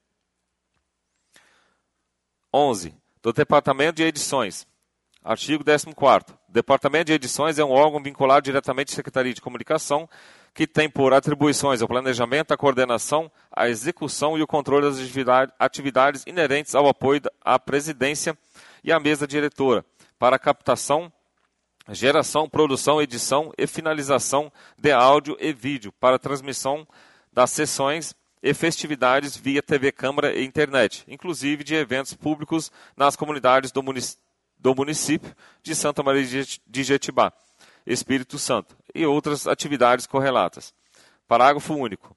B: 11. Do Departamento de Edições. Artigo 14º. O Departamento de Edições é um órgão vinculado diretamente à Secretaria de Comunicação, que tem por atribuições o planejamento, a coordenação, a execução e o controle das atividades inerentes ao apoio à presidência e à mesa diretora, para a captação, geração, produção, edição e finalização de áudio e vídeo, para a transmissão das sessões e festividades via TV Câmara e internet, inclusive de eventos públicos nas comunidades do município de Santa Maria de Jetibá, Espírito Santo, e outras atividades correlatas. Parágrafo único.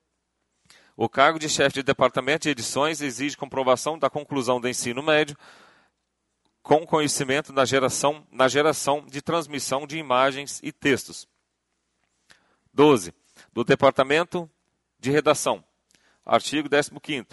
B: O cargo de chefe de Departamento de Edições exige comprovação da conclusão do ensino médio, com conhecimento na geração de transmissão de imagens e textos. 12. Do Departamento de Redação. Artigo 15º.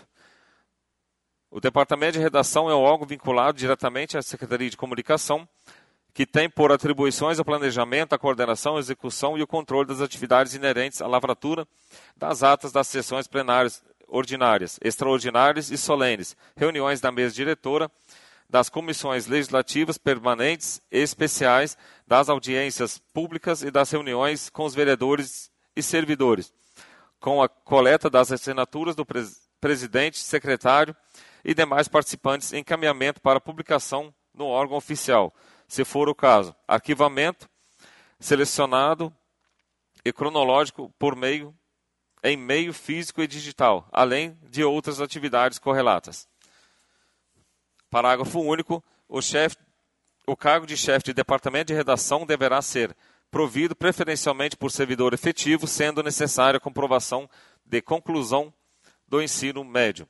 B: O Departamento de Redação é um órgão vinculado diretamente à Secretaria de Comunicação, que tem por atribuições o planejamento, a coordenação, a execução e o controle das atividades inerentes à lavratura das atas das sessões plenárias ordinárias, extraordinárias e solenes, reuniões da mesa diretora, das comissões legislativas permanentes e especiais, das audiências públicas e das reuniões com os vereadores e servidores, com a coleta das assinaturas do presidente, secretário e demais participantes em encaminhamento para publicação no órgão oficial, se for o caso, arquivamento selecionado e cronológico em meio físico e digital, além de outras atividades correlatas. Parágrafo único. O cargo de chefe de Departamento de Redação deverá ser provido preferencialmente por servidor efetivo, sendo necessária a comprovação de conclusão do ensino médio.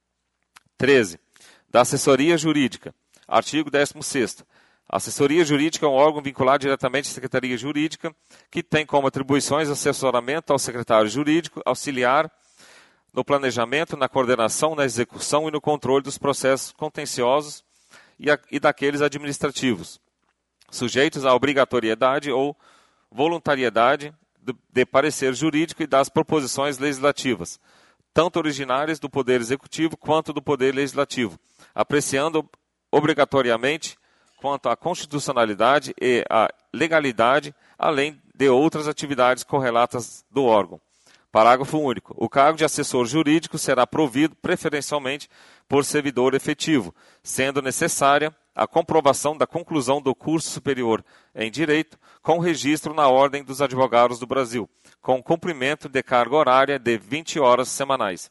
B: 13. Da assessoria jurídica. Artigo 16º. A assessoria jurídica é um órgão vinculado diretamente à Secretaria Jurídica, que tem como atribuições assessoramento ao secretário jurídico, auxiliar no planejamento, na coordenação, na execução e no controle dos processos contenciosos e daqueles administrativos, sujeitos à obrigatoriedade ou voluntariedade de parecer jurídico e das proposições legislativas, tanto originárias do Poder Executivo quanto do Poder Legislativo, apreciando obrigatoriamente quanto à constitucionalidade e à legalidade, além de outras atividades correlatas do órgão. Parágrafo único. O cargo de assessor jurídico será provido preferencialmente por servidor efetivo, sendo necessária a comprovação da conclusão do curso superior em Direito, com registro na Ordem dos Advogados do Brasil, com cumprimento de carga horária de 20 horas semanais.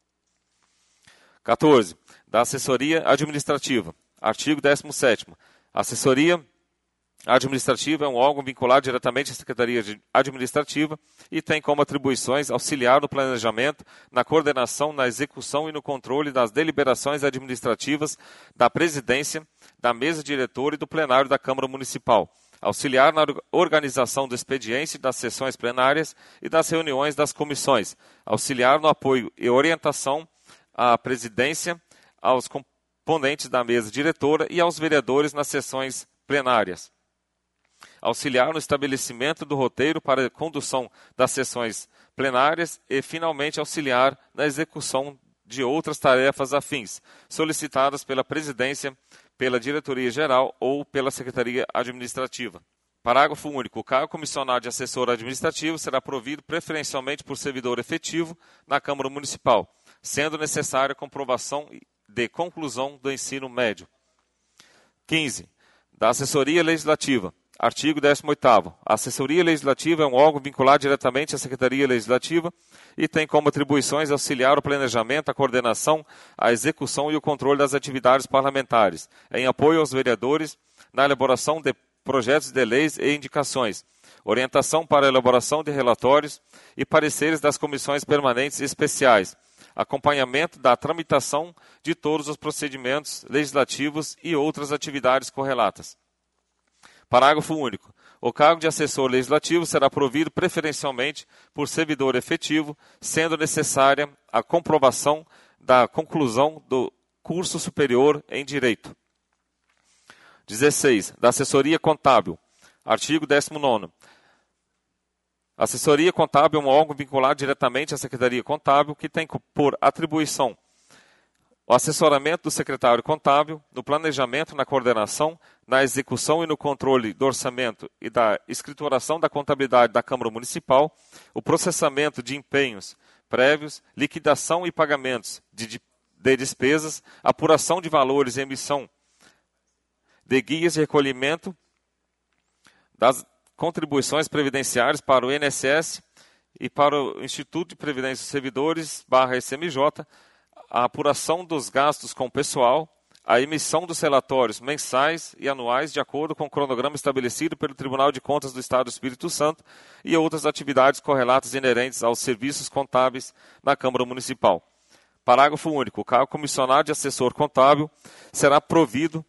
B: 14. Da assessoria administrativa. Artigo 17º. A assessoria administrativa é um órgão vinculado diretamente à Secretaria Administrativa e tem como atribuições auxiliar no planejamento, na coordenação, na execução e no controle das deliberações administrativas da presidência, da mesa diretora e do plenário da Câmara Municipal, auxiliar na organização do expediente das sessões plenárias e das reuniões das comissões, auxiliar no apoio e orientação à presidência, aos componentes da mesa diretora e aos vereadores nas sessões plenárias. Auxiliar no estabelecimento do roteiro para a condução das sessões plenárias e, finalmente, auxiliar na execução de outras tarefas afins, solicitadas pela presidência, pela diretoria-geral ou pela secretaria administrativa. Parágrafo único. O cargo comissionado de assessor administrativo será provido preferencialmente por servidor efetivo na Câmara Municipal, sendo necessária a comprovação de conclusão do ensino médio. 15. Da assessoria legislativa. Artigo 18º. A assessoria legislativa é um órgão vinculado diretamente à Secretaria Legislativa e tem como atribuições auxiliar o planejamento, a coordenação, a execução e o controle das atividades parlamentares, em apoio aos vereadores, na elaboração de projetos de leis e indicações, orientação para a elaboração de relatórios e pareceres das comissões permanentes e especiais, acompanhamento da tramitação de todos os procedimentos legislativos e outras atividades correlatas. Parágrafo único. O cargo de assessor legislativo será provido preferencialmente por servidor efetivo, sendo necessária a comprovação da conclusão do curso superior em Direito. 16. Da assessoria contábil. Artigo 19º. A assessoria contábil é um órgão vinculado diretamente à Secretaria Contábil que tem por atribuição o assessoramento do secretário contábil no planejamento, na coordenação, na execução e no controle do orçamento e da escrituração da contabilidade da Câmara Municipal, o processamento de empenhos prévios, liquidação e pagamentos de despesas, apuração de valores e emissão de guias de recolhimento das contribuições previdenciárias para o INSS e para o Instituto de Previdência dos Servidores, /SMJ, a apuração dos gastos com pessoal, a emissão dos relatórios mensais e anuais de acordo com o cronograma estabelecido pelo Tribunal de Contas do Estado do Espírito Santo e outras atividades correlatas inerentes aos serviços contábeis na Câmara Municipal. Parágrafo único. O cargo comissionado de assessor contábil será provido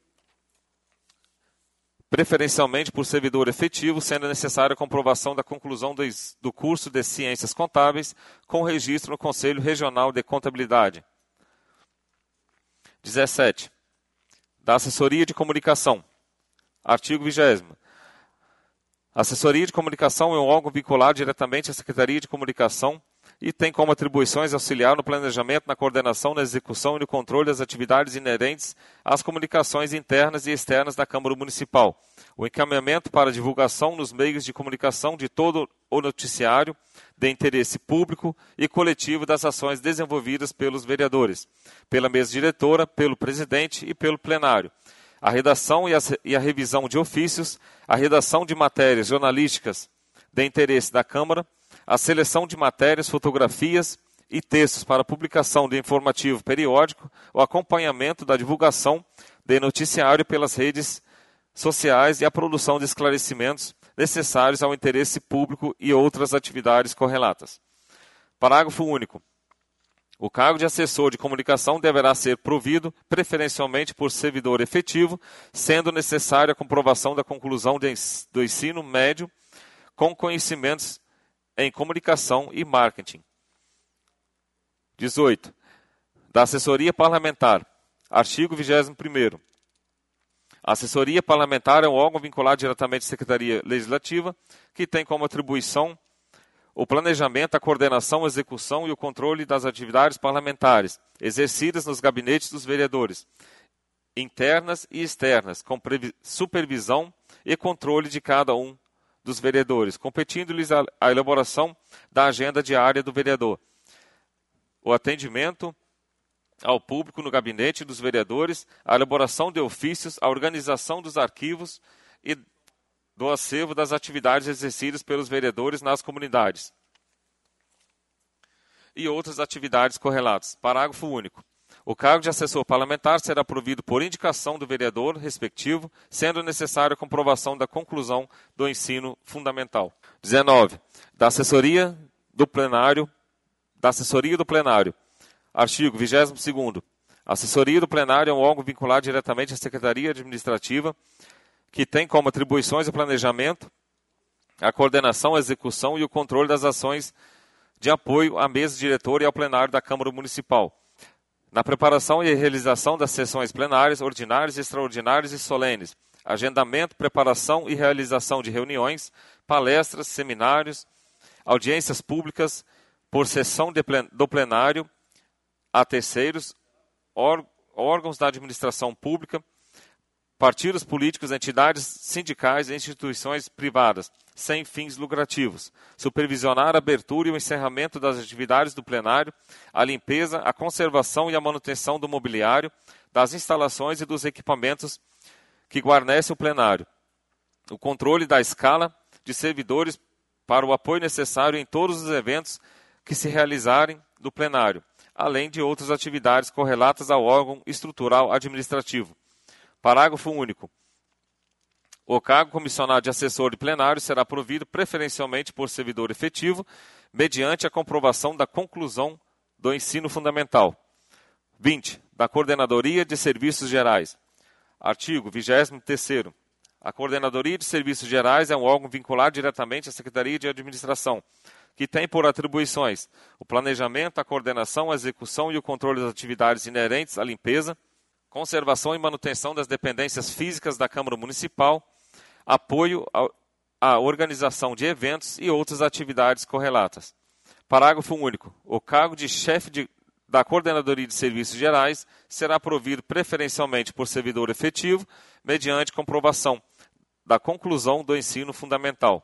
B: preferencialmente por servidor efetivo, sendo necessária a comprovação da conclusão do curso de Ciências Contábeis com registro no Conselho Regional de Contabilidade. 17. Da assessoria de comunicação. Artigo 20º. A assessoria de comunicação é um órgão vinculado diretamente à Secretaria de Comunicação e tem como atribuições auxiliar no planejamento, na coordenação, na execução e no controle das atividades inerentes às comunicações internas e externas da Câmara Municipal, o encaminhamento para divulgação nos meios de comunicação de todo o noticiário de interesse público e coletivo das ações desenvolvidas pelos vereadores, pela mesa diretora, pelo presidente e pelo plenário, a redação e a revisão de ofícios, a redação de matérias jornalísticas de interesse da Câmara, a seleção de matérias, fotografias e textos para publicação de informativo periódico, o acompanhamento da divulgação de noticiário pelas redes sociais e a produção de esclarecimentos necessários ao interesse público e outras atividades correlatas. Parágrafo único. O cargo de assessor de comunicação deverá ser provido preferencialmente por servidor efetivo, sendo necessária a comprovação da conclusão do ensino médio com conhecimentos em comunicação e marketing. 18. Da assessoria parlamentar. Artigo 21º. A assessoria parlamentar é um órgão vinculado diretamente à Secretaria Legislativa, que tem como atribuição o planejamento, a coordenação, a execução e o controle das atividades parlamentares, exercidas nos gabinetes dos vereadores, internas e externas, com supervisão e controle de cada um dos vereadores, competindo-lhes a elaboração da agenda diária do vereador, o atendimento ao público no gabinete dos vereadores, a elaboração de ofícios, a organização dos arquivos e do acervo das atividades exercidas pelos vereadores nas comunidades e outras atividades correlatas. Parágrafo único. O cargo de assessor parlamentar será provido por indicação do vereador respectivo, sendo necessária a comprovação da conclusão do ensino fundamental. 19. Da assessoria do plenário. Artigo 22º. A assessoria do plenário é um órgão vinculado diretamente à Secretaria Administrativa, que tem como atribuições o planejamento, a coordenação, a execução e o controle das ações de apoio à mesa diretora e ao plenário da Câmara Municipal, na preparação e realização das sessões plenárias, ordinárias, extraordinárias e solenes, agendamento, preparação e realização de reuniões, palestras, seminários, audiências públicas, por sessão do plenário a terceiros, órgãos da administração pública, partidos políticos, entidades sindicais e instituições privadas, sem fins lucrativos. Supervisionar a abertura e o encerramento das atividades do plenário, a limpeza, a conservação e a manutenção do mobiliário, das instalações e dos equipamentos que guarnecem o plenário. O controle da escala de servidores para o apoio necessário em todos os eventos que se realizarem do plenário, além de outras atividades correlatas ao órgão estrutural administrativo. Parágrafo único. O cargo comissionado de assessor de plenário será provido preferencialmente por servidor efetivo, mediante a comprovação da conclusão do ensino fundamental. 20. Da Coordenadoria de Serviços Gerais. Artigo 23º. A Coordenadoria de Serviços Gerais é um órgão vinculado diretamente à Secretaria de Administração, que tem por atribuições o planejamento, a coordenação, a execução e o controle das atividades inerentes à limpeza, conservação e manutenção das dependências físicas da Câmara Municipal, apoio à organização de eventos e outras atividades correlatas. Parágrafo único. O cargo de chefe da Coordenadoria de Serviços Gerais será provido preferencialmente por servidor efetivo, mediante comprovação da conclusão do ensino fundamental.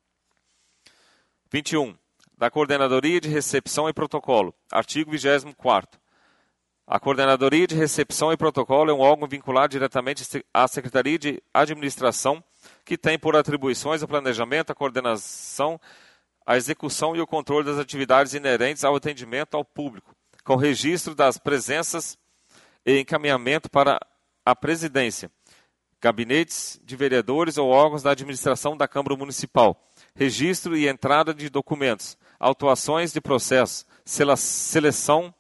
B: 21. Da Coordenadoria de Recepção e Protocolo. Artigo 24º. A Coordenadoria de Recepção e Protocolo é um órgão vinculado diretamente à Secretaria de Administração, que tem por atribuições o planejamento, a coordenação, a execução e o controle das atividades inerentes ao atendimento ao público, com registro das presenças e encaminhamento para a presidência, gabinetes de vereadores ou órgãos da administração da Câmara Municipal, registro e entrada de documentos, autuações de processos, seleção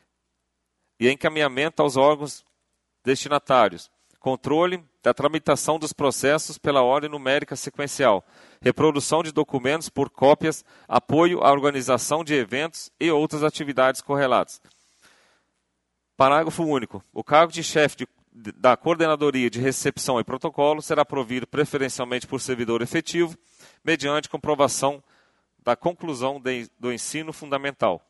B: e encaminhamento aos órgãos destinatários, controle da tramitação dos processos pela ordem numérica sequencial, reprodução de documentos por cópias, apoio à organização de eventos e outras atividades correlatas. Parágrafo único. O cargo de chefe da Coordenadoria de Recepção e Protocolo será provido preferencialmente por servidor efetivo, mediante comprovação da conclusão do ensino fundamental.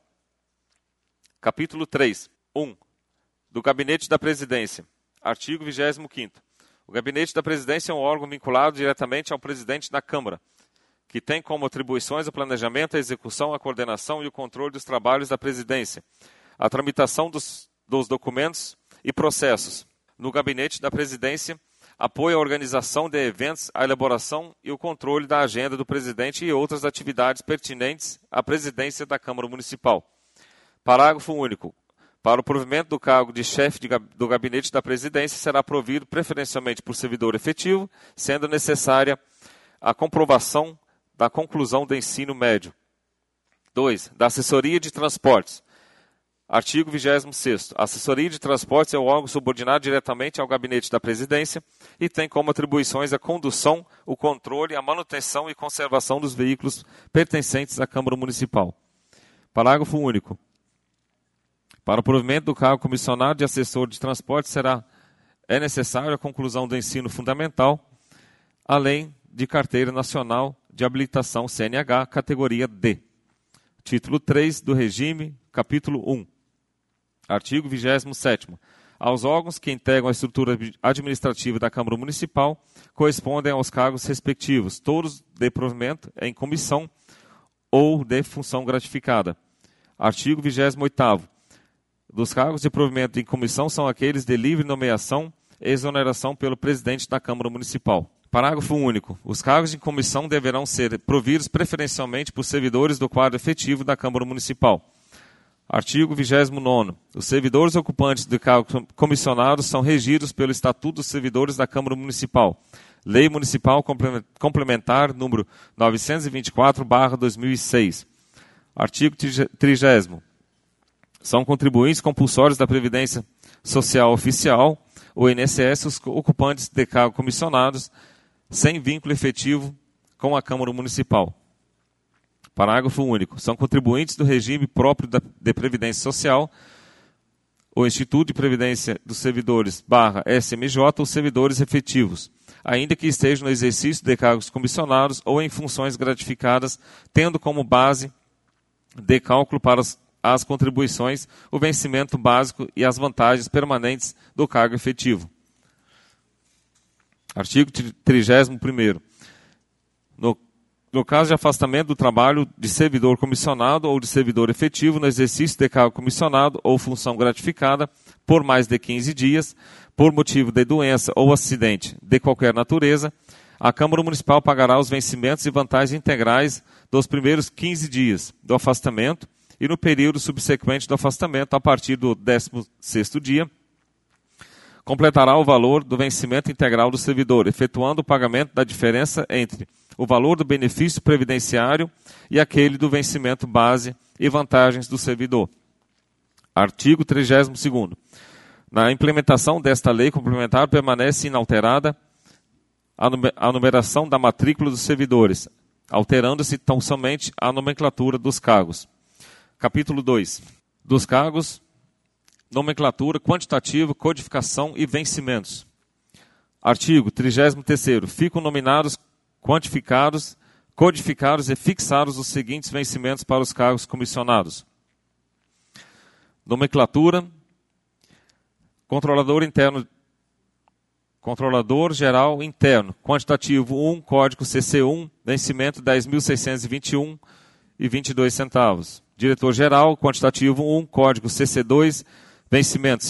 B: Capítulo 3. 1. Do Gabinete da Presidência. Artigo 25º. O Gabinete da Presidência é um órgão vinculado diretamente ao presidente da Câmara, que tem como atribuições o planejamento, a execução, a coordenação e o controle dos trabalhos da presidência, a tramitação dos documentos e processos. No Gabinete da Presidência, apoia a organização de eventos, a elaboração e o controle da agenda do presidente e outras atividades pertinentes à presidência da Câmara Municipal. Parágrafo único. Para o provimento do cargo de chefe do Gabinete da Presidência, será provido preferencialmente por servidor efetivo, sendo necessária a comprovação da conclusão do ensino médio. 2. Da Assessoria de Transportes. Artigo 26º. A Assessoria de Transportes é o órgão subordinado diretamente ao Gabinete da Presidência e tem como atribuições a condução, o controle, a manutenção e conservação dos veículos pertencentes à Câmara Municipal. Parágrafo único. Para o provimento do cargo comissionado de assessor de transporte é necessário a conclusão do ensino fundamental, além de carteira nacional de habilitação CNH, categoria D. Título 3 do regime, capítulo 1. Artigo 27º. Aos órgãos que integram a estrutura administrativa da Câmara Municipal correspondem aos cargos respectivos, todos de provimento em comissão ou de função gratificada. Artigo 28º. Dos cargos de provimento em comissão são aqueles de livre nomeação e exoneração pelo presidente da Câmara Municipal. Parágrafo único. Os cargos de comissão deverão ser providos preferencialmente por servidores do quadro efetivo da Câmara Municipal. Artigo 29º. Os servidores ocupantes de cargos comissionados são regidos pelo Estatuto dos Servidores da Câmara Municipal. Lei Municipal Complementar número 924/2006. Artigo 30º. São contribuintes compulsórios da Previdência Social Oficial, o INSS, os ocupantes de cargos comissionados, sem vínculo efetivo com a Câmara Municipal. Parágrafo único. São contribuintes do regime próprio de Previdência Social, o Instituto de Previdência dos Servidores /SMJ, os servidores efetivos, ainda que estejam no exercício de cargos comissionados ou em funções gratificadas, tendo como base de cálculo para as contribuições, o vencimento básico e as vantagens permanentes do cargo efetivo. Artigo 31º. No caso de afastamento do trabalho de servidor comissionado ou de servidor efetivo no exercício de cargo comissionado ou função gratificada por mais de 15 dias, por motivo de doença ou acidente de qualquer natureza, a Câmara Municipal pagará os vencimentos e vantagens integrais dos primeiros 15 dias do afastamento e no período subsequente do afastamento, a partir do 16º dia, completará o valor do vencimento integral do servidor, efetuando o pagamento da diferença entre o valor do benefício previdenciário e aquele do vencimento base e vantagens do servidor. Artigo 32º. Na implementação desta lei complementar permanece inalterada a numeração da matrícula dos servidores, alterando-se tão somente a nomenclatura dos cargos. Capítulo 2. Dos cargos, nomenclatura, quantitativo, codificação e vencimentos. Artigo 33º. Ficam nominados, quantificados, codificados e fixados os seguintes vencimentos para os cargos comissionados. Nomenclatura, Controlador Geral Interno, quantitativo 1, código CC1, vencimento 10.621,22 centavos. Diretor Geral, quantitativo 1, código CC2, vencimento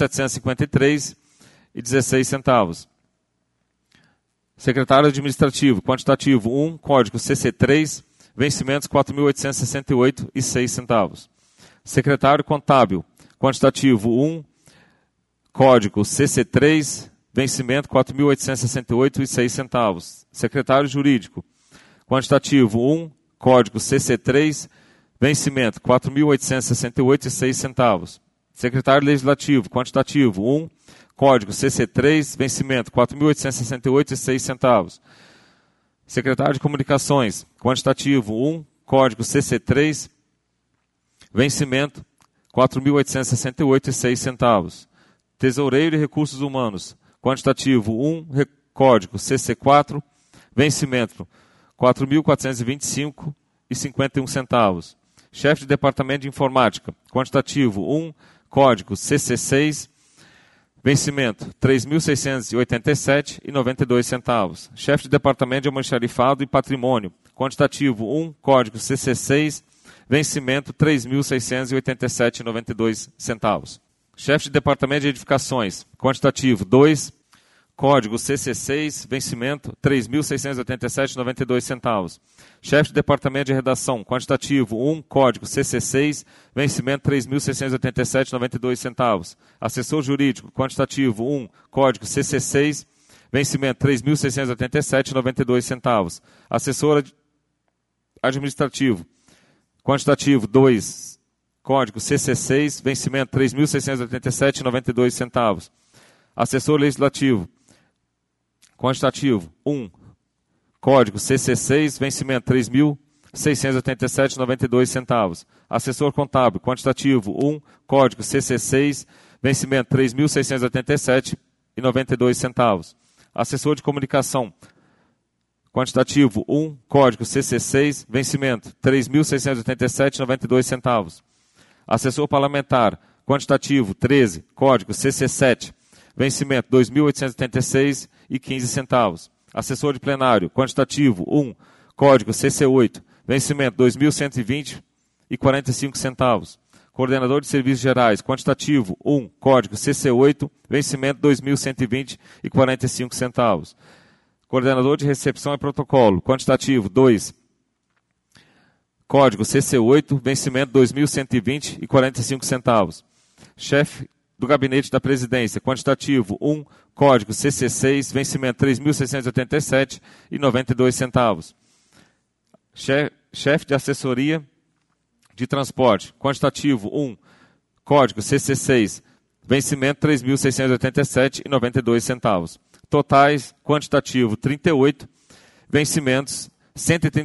B: 5.753,16 centavos. Secretário Administrativo, quantitativo 1, código CC3, vencimentos 4.868,06 centavos. Secretário Contábil, quantitativo 1, código CC3, vencimento 4.868,06 centavos. Secretário Jurídico, quantitativo 1, código CC3, vencimento 4.868,06 centavos. Secretário Legislativo, quantitativo 1, código CC3, vencimento 4.868,06 centavos. Secretário de Comunicações, quantitativo 1, código CC3, vencimento 4.868,06 centavos. Tesoureiro e Recursos Humanos, quantitativo 1, código CC4, vencimento 4.425,51 centavos. Chefe de Departamento de Informática, quantitativo 1, código CC6, vencimento 3.687,92 centavos. Chefe de Departamento de Almoxarifado e Patrimônio, quantitativo 1, código CC6, vencimento 3.687,92 centavos. Chefe de Departamento de Edificações, quantitativo 2, código CC6, vencimento 3.687,92 centavos. Chefe de Departamento de Redação, quantitativo 1, código CC6, vencimento 3.687,92 centavos. Assessor Jurídico, quantitativo 1, código CC6, vencimento 3.687,92 centavos. Assessor Administrativo, quantitativo 2, código CC6, vencimento 3.687,92 centavos. Assessor Legislativo, quantitativo 1, código CC6, vencimento 3.687,92 centavos. Assessor Contábil, quantitativo 1, código CC6, vencimento 3.687,92 centavos. Assessor de Comunicação, quantitativo 1, código CC6, vencimento 3.687,92 centavos. Assessor Parlamentar, quantitativo 13, código CC7, vencimento 2.886,15 centavos. Assessor de Plenário, quantitativo 1, código CC8, vencimento 2.120,45 centavos. Coordenador de Serviços Gerais, quantitativo 1, código CC8, vencimento 2.120,45 centavos. Coordenador de Recepção e Protocolo, quantitativo 2, código CC8, vencimento 2.120,45 centavos. Chefe do Gabinete da Presidência, quantitativo 1, código CC6, vencimento 3.687,92 centavos. Chefe de Assessoria de Transporte, quantitativo 1, código CC6, vencimento 3.687,92 centavos. Totais, quantitativo 38, vencimentos R$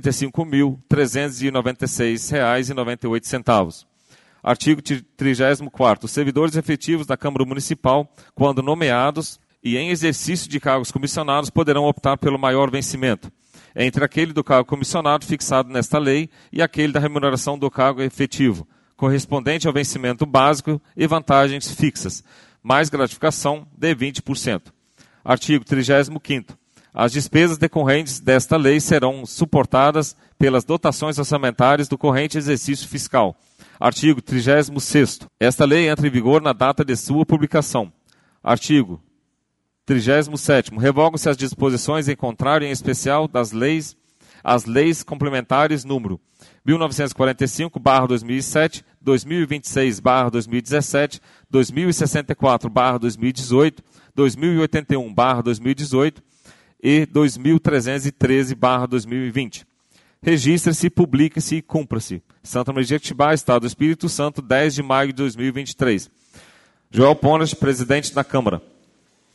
B: 135.396,98 centavos. Artigo 34º. Os servidores efetivos da Câmara Municipal, quando nomeados e em exercício de cargos comissionados, poderão optar pelo maior vencimento, entre aquele do cargo comissionado fixado nesta lei e aquele da remuneração do cargo efetivo, correspondente ao vencimento básico e vantagens fixas, mais gratificação de 20%. Artigo 35º. As despesas decorrentes desta lei serão suportadas pelas dotações orçamentárias do corrente exercício fiscal. Artigo 36º. Esta lei entra em vigor na data de sua publicação. Artigo 37º. Revogam-se as disposições em contrário, em especial, as leis complementares número 1945/2007, 2026/2017, 2064/2018, 2081/2018 e 2313/2020. Registre-se, publique-se e cumpra-se. Santa Maria de Jequitibá, Estado do Espírito Santo, 10 de maio de 2023. Joel Ponas, presidente da Câmara.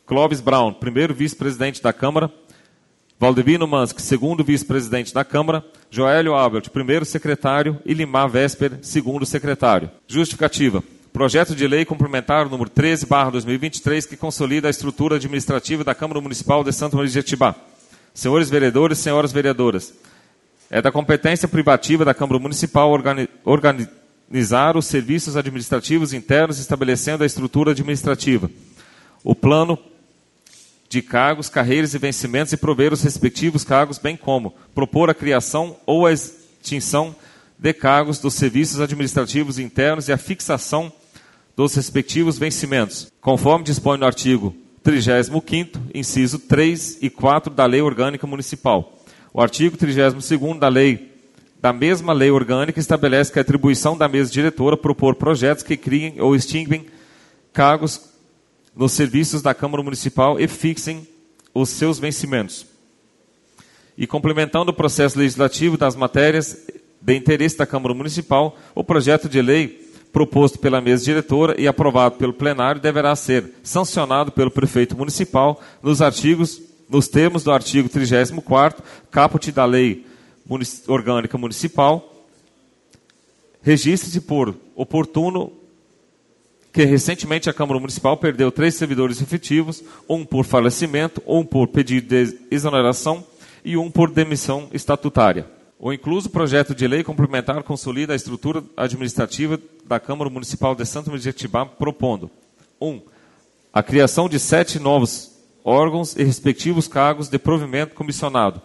B: Clóvis Brown, primeiro vice-presidente da Câmara. Valdivino Mansk, segundo vice-presidente da Câmara. Joélio Albert, primeiro secretário. E Limar Vesper, segundo secretário. Justificativa. Projeto de lei complementar número 13/2023, que consolida a estrutura administrativa da Câmara Municipal de Santa Maria de Jetibá. Senhores vereadores, senhoras vereadoras, é da competência privativa da Câmara Municipal organizar os serviços administrativos internos, estabelecendo a estrutura administrativa, o plano de cargos, carreiras e vencimentos e prover os respectivos cargos, bem como propor a criação ou a extinção de cargos dos serviços administrativos internos e a fixação dos respectivos vencimentos, conforme dispõe no artigo 35º, inciso 3 e 4 da Lei Orgânica Municipal. O artigo 32º da mesma lei orgânica estabelece que a atribuição da mesa diretora propor projetos que criem ou extinguem cargos nos serviços da Câmara Municipal e fixem os seus vencimentos. E complementando o processo legislativo das matérias de interesse da Câmara Municipal, o projeto de lei proposto pela mesa diretora e aprovado pelo plenário deverá ser sancionado pelo prefeito municipal nos termos do artigo 34º, caput da Lei Orgânica Municipal. Registre-se por oportuno que recentemente a Câmara Municipal perdeu 3 servidores efetivos, um por falecimento, um por pedido de exoneração e um por demissão estatutária. O incluso projeto de lei complementar consolida a estrutura administrativa da Câmara Municipal de Santa Maria de Jetibá, propondo: 1. A criação de 7 novos órgãos e respectivos cargos de provimento comissionado.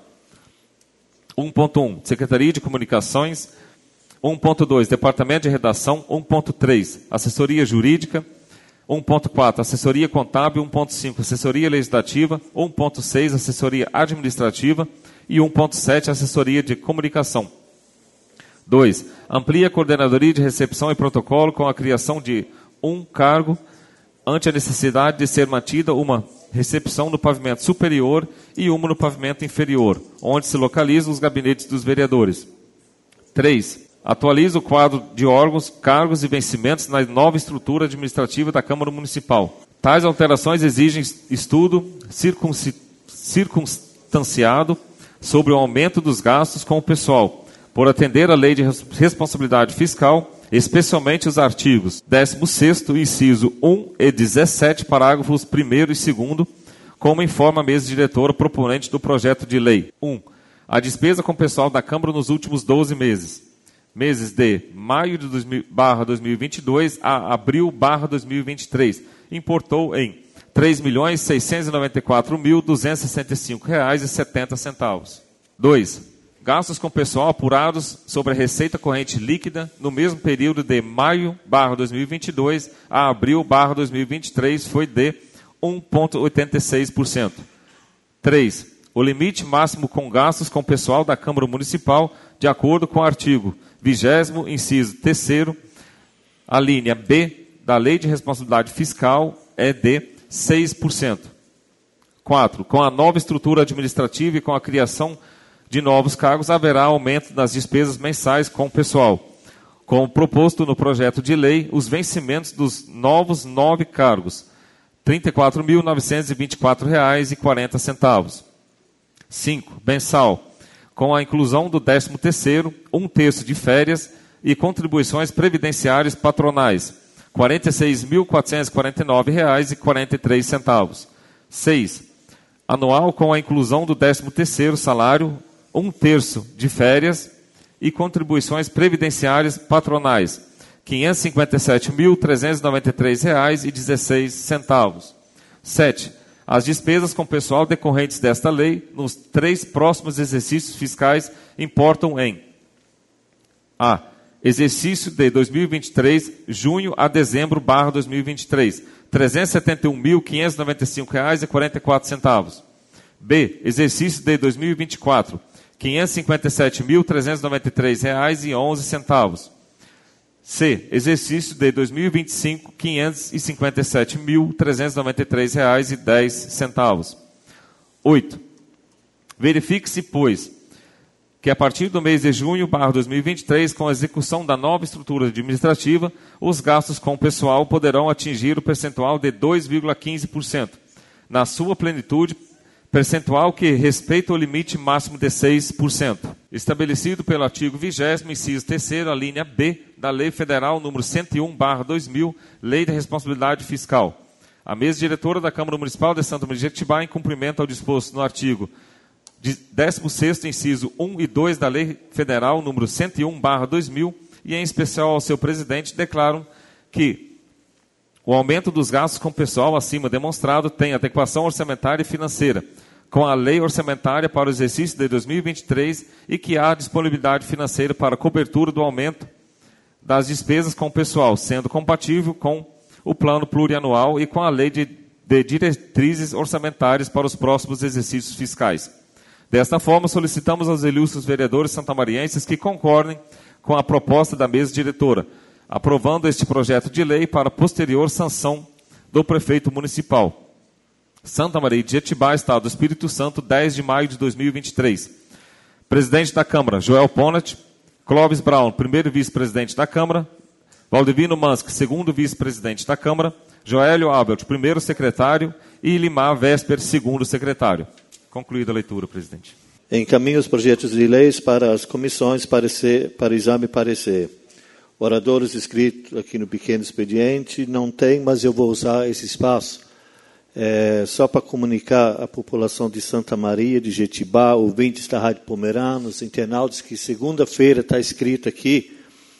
B: 1.1. Secretaria de Comunicações. 1.2. Departamento de Redação. 1.3. Assessoria Jurídica. 1.4. Assessoria Contábil. 1.5. Assessoria Legislativa. 1.6. Assessoria Administrativa. E 1.7, assessoria de comunicação. 2. Amplia a coordenadoria de recepção e protocolo com a criação de um cargo ante a necessidade de ser mantida uma recepção no pavimento superior e uma no pavimento inferior, onde se localizam os gabinetes dos vereadores. 3. Atualiza o quadro de órgãos, cargos e vencimentos na nova estrutura administrativa da Câmara Municipal. Tais alterações exigem estudo circunstanciado sobre o aumento dos gastos com o pessoal, por atender à Lei de Responsabilidade Fiscal, especialmente os artigos 16º, inciso 1 e 17, parágrafos 1º e 2º, como informa a mesa diretora proponente do projeto de lei. 1. A despesa com o pessoal da Câmara nos últimos 12 meses. Meses de maio de 2022 a abril 2023, importou em R$ 3.694.265,70. 2. Gastos com pessoal apurados sobre a receita corrente líquida no mesmo período de maio 2022 a abril 2023 foi de 1,86%. 3. O limite máximo com gastos com pessoal da Câmara Municipal, de acordo com o artigo 20º, inciso 3º, a linha B da Lei de Responsabilidade Fiscal, é de 6%. 4. Com a nova estrutura administrativa e com a criação de novos cargos, haverá aumento das despesas mensais com o pessoal. Como proposto no projeto de lei, os vencimentos dos novos 9 cargos, R$ 34.924,40. 5. Mensal. Com a inclusão do 13º, 1/3 de férias e contribuições previdenciárias patronais, R$ 46.449,43. 6. Anual com a inclusão do 13º salário, 1/3 de férias e contribuições previdenciárias patronais, R$ 557.393,16. 7. As despesas com pessoal decorrentes desta lei nos 3 próximos exercícios fiscais importam em: A. Exercício de 2023, junho a dezembro, 2023, R$ 371.595,44. B. Exercício de 2024, R$ 557.393,11. C. Exercício de 2025, R$ 557.393,10. 8. Verifique-se, pois, que a partir do mês de junho, 2023, com a execução da nova estrutura administrativa, os gastos com o pessoal poderão atingir o percentual de 2,15%, na sua plenitude, percentual que respeita o limite máximo de 6%, estabelecido pelo artigo 20º, inciso 3º, a linha B, da Lei Federal número 101/2000, Lei de Responsabilidade Fiscal. A mesa diretora da Câmara Municipal de Santa Maria de Jequitibá, em cumprimento ao disposto no artigo 16º, inciso 1 e 2 da Lei Federal número 101/2000, e em especial ao seu presidente, declaram que o aumento dos gastos com pessoal acima demonstrado tem adequação orçamentária e financeira com a lei orçamentária para o exercício de 2023 e que há disponibilidade financeira para a cobertura do aumento das despesas com o pessoal, sendo compatível com o plano plurianual e com a lei de diretrizes orçamentárias para os próximos exercícios fiscais. Desta forma, solicitamos aos ilustres vereadores santamarienses que concordem com a proposta da mesa diretora, aprovando este projeto de lei para posterior sanção do prefeito municipal. Santa Maria de Jequitibá, Estado do Espírito Santo, 10 de maio de 2023. Presidente da Câmara, Joel Ponet. Clóvis Brown, primeiro vice-presidente da Câmara. Valdivino Mansky, segundo vice-presidente da Câmara. Joélio Abelt, primeiro secretário. E Limar Vesper, segundo secretário. Concluída a leitura, presidente.
A: Encaminho os projetos de leis para as comissões para exame e parecer. Oradores inscritos aqui no pequeno expediente não tem, mas eu vou usar esse espaço só para comunicar à população de Santa Maria, de Jequitibá, ouvintes da Rádio Pomeranos, internautas, que segunda-feira está escrito aqui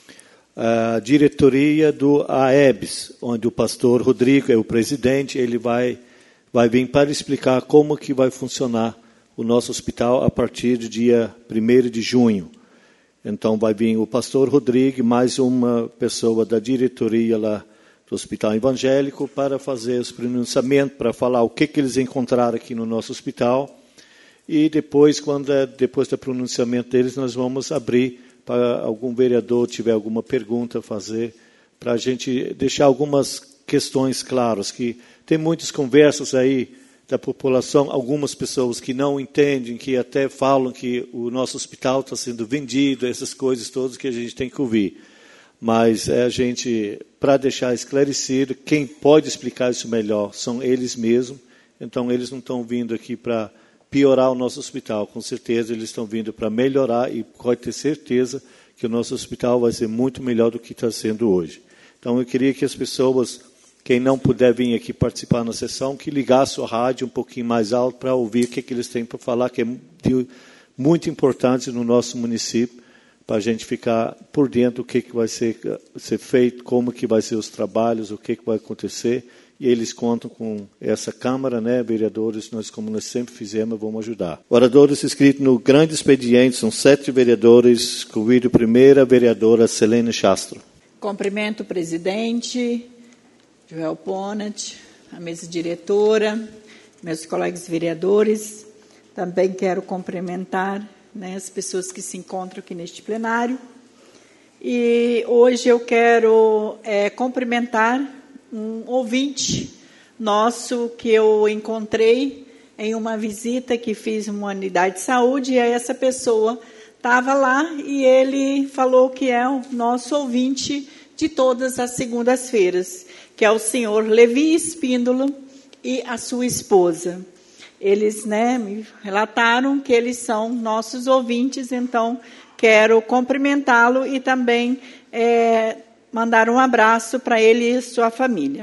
A: a diretoria do AEBS, onde o pastor Rodrigo é o presidente. Ele vai vir para explicar como que vai funcionar o nosso hospital a partir do dia 1º de junho. Então, vai vir o pastor Rodrigo, mais uma pessoa da diretoria lá do Hospital Evangélico, para fazer os pronunciamentos, para falar o que eles encontraram aqui no nosso hospital. E depois, depois do pronunciamento deles, nós vamos abrir para algum vereador tiver alguma pergunta a fazer, para a gente deixar algumas questões claras, que tem muitas conversas aí da população, algumas pessoas que não entendem, que até falam que o nosso hospital está sendo vendido, essas coisas todas que a gente tem que ouvir. Mas a gente, para deixar esclarecido, quem pode explicar isso melhor são eles mesmos. Então, eles não estão vindo aqui para piorar o nosso hospital. Com certeza, eles estão vindo para melhorar, e pode ter certeza que o nosso hospital vai ser muito melhor do que está sendo hoje. Então, eu queria que as pessoas, quem não puder vir aqui participar na sessão, que ligasse a rádio um pouquinho mais alto para ouvir o que eles têm para falar, que é muito importante no nosso município, para a gente ficar por dentro do que vai ser feito, como que vai ser os trabalhos, o que vai acontecer. E eles contam com essa Câmara, né, vereadores, como nós sempre fizemos, vamos ajudar. Oradores inscritos no grande expediente, são 7 vereadores, convido a primeira vereadora, Selene Chastro.
H: Cumprimento o presidente, Joel Ponet, a mesa diretora, meus colegas vereadores. Também quero cumprimentar, né, as pessoas que se encontram aqui neste plenário. E hoje eu quero cumprimentar um ouvinte nosso que eu encontrei em uma visita que fiz em uma unidade de saúde, e essa pessoa estava lá e ele falou que é o nosso ouvinte de todas as segundas-feiras, que é o senhor Levi Espíndola e a sua esposa. Eles, né, me relataram que eles são nossos ouvintes, então quero cumprimentá-lo e também mandar um abraço para ele e sua família.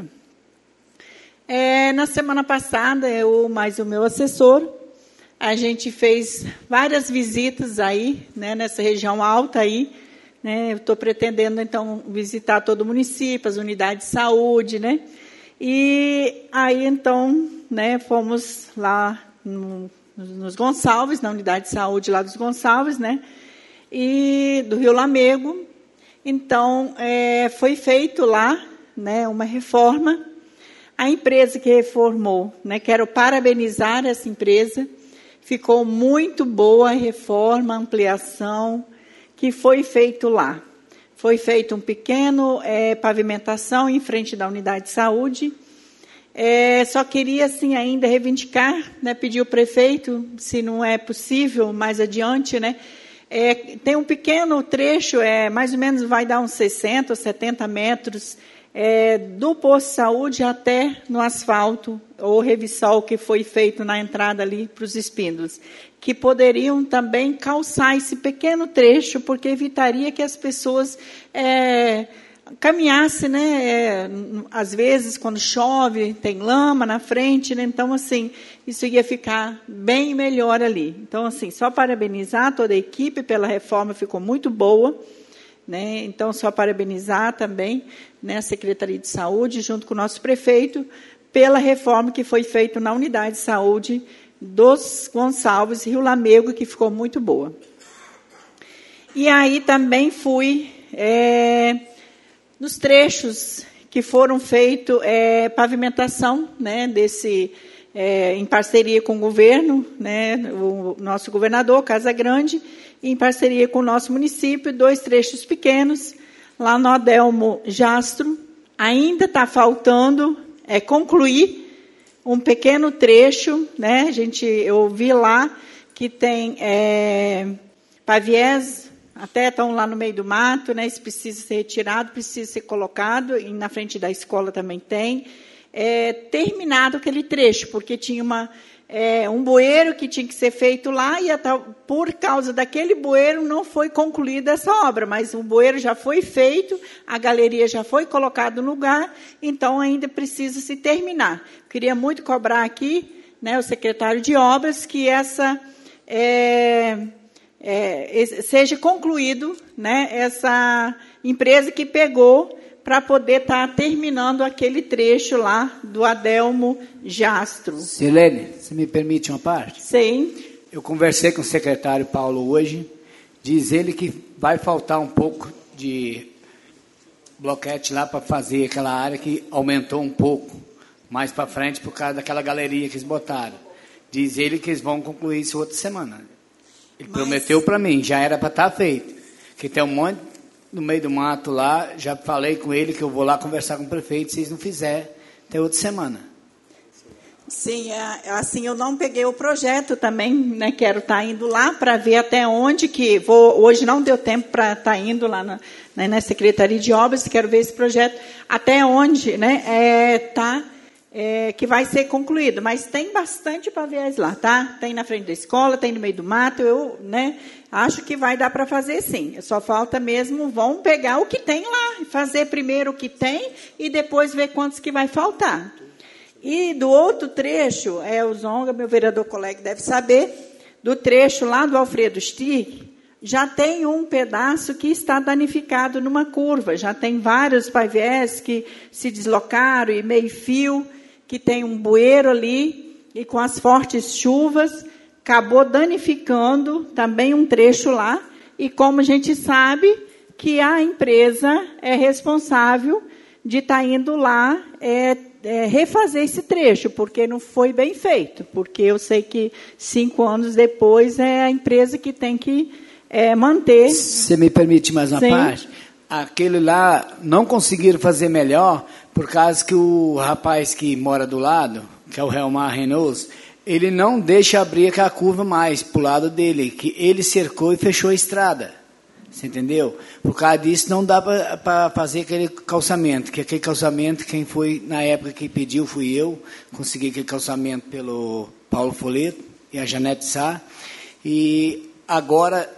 H: Na semana passada, eu mais o meu assessor, a gente fez várias visitas aí, né, nessa região alta aí, né, eu estou pretendendo, então, visitar todo o município, as unidades de saúde, né, e aí, então, né, fomos lá nos Gonçalves, na unidade de saúde lá dos Gonçalves, né, e do Rio Lamego. Então, foi feito lá, né, uma reforma. A empresa que reformou, né, quero parabenizar essa empresa, ficou muito boa a reforma, a ampliação que foi feito lá. Foi feito um pequeno pavimentação em frente da unidade de saúde. Só queria, assim, ainda reivindicar, né, pedir ao prefeito, se não é possível, mais adiante, né, tem um pequeno trecho, mais ou menos vai dar uns 60 ou 70 metros do posto de saúde até no asfalto, ou revissol que foi feito na entrada ali para os Espíndolos, que poderiam também calçar esse pequeno trecho, porque evitaria que as pessoas caminhassem, né? Às vezes, quando chove, tem lama na frente, né? Então, assim, isso ia ficar bem melhor ali. Então, assim, só parabenizar toda a equipe pela reforma, ficou muito boa, né? Então, só parabenizar também, né, a Secretaria de Saúde, junto com o nosso prefeito, pela reforma que foi feita na unidade de saúde dos Gonçalves e Rio Lamego, que ficou muito boa. E aí também fui nos trechos que foram feitos, pavimentação, né, em parceria com o governo, né, o nosso governador, Casa Grande, e em parceria com o nosso município, 2 trechos pequenos, lá no Adelmo Jastro. Ainda está faltando concluir um pequeno trecho, né? Eu vi lá que tem paviés, até estão lá no meio do mato, né? Isso precisa ser retirado, precisa ser colocado, e na frente da escola também tem. Terminado aquele trecho, porque tinha um bueiro que tinha que ser feito lá, e por causa daquele bueiro não foi concluída essa obra, mas o bueiro já foi feito, a galeria já foi colocada no lugar, então ainda precisa se terminar. Queria muito cobrar aqui, né, o secretário de obras, que seja concluído, né, essa empresa que pegou para poder estar terminando aquele trecho lá do Adelmo Jastro.
D: Silene, você me permite uma parte?
H: Sim.
D: Eu conversei com o secretário Paulo hoje, diz ele que vai faltar um pouco de bloquete lá para fazer aquela área que aumentou um pouco mais para frente por causa daquela galeria que eles botaram. Diz ele que eles vão concluir isso outra semana. Ele prometeu para mim, já era para estar feito, que tem um monte no meio do mato lá, já falei com ele que eu vou lá conversar com o prefeito, se eles não fizerem, tem outra semana.
H: Sim, assim, eu não peguei o projeto também, né, quero estar indo lá para ver até onde que vou, hoje não deu tempo para estar indo lá na Secretaria de Obras, quero ver esse projeto, até onde, né, que vai ser concluído, mas tem bastante paviés lá, tá? Tem na frente da escola, tem no meio do mato, eu, né, acho que vai dar para fazer sim, só falta mesmo, vão pegar o que tem lá, fazer primeiro o que tem e depois ver quantos que vai faltar. E do outro trecho, o Zonga, meu vereador colega deve saber, do trecho lá do Alfredo Stick, já tem um pedaço que está danificado numa curva, já tem vários paviés que se deslocaram e meio fio, que tem um bueiro ali, e com as fortes chuvas, acabou danificando também um trecho lá, e como a gente sabe que a empresa é responsável de estar indo lá refazer esse trecho, porque não foi bem feito, porque eu sei que 5 anos depois é a empresa que tem que manter.
D: Você me permite mais uma parte? Aquele lá não conseguiram fazer melhor, por causa que o rapaz que mora do lado, que é o Helmar Renault, ele não deixa abrir aquela curva mais para o lado dele, que ele cercou e fechou a estrada. Você entendeu? Por causa disso não dá para fazer aquele calçamento, que aquele calçamento, quem foi na época que pediu fui eu, consegui aquele calçamento pelo Paulo Foleto e a Janete Sá, e agora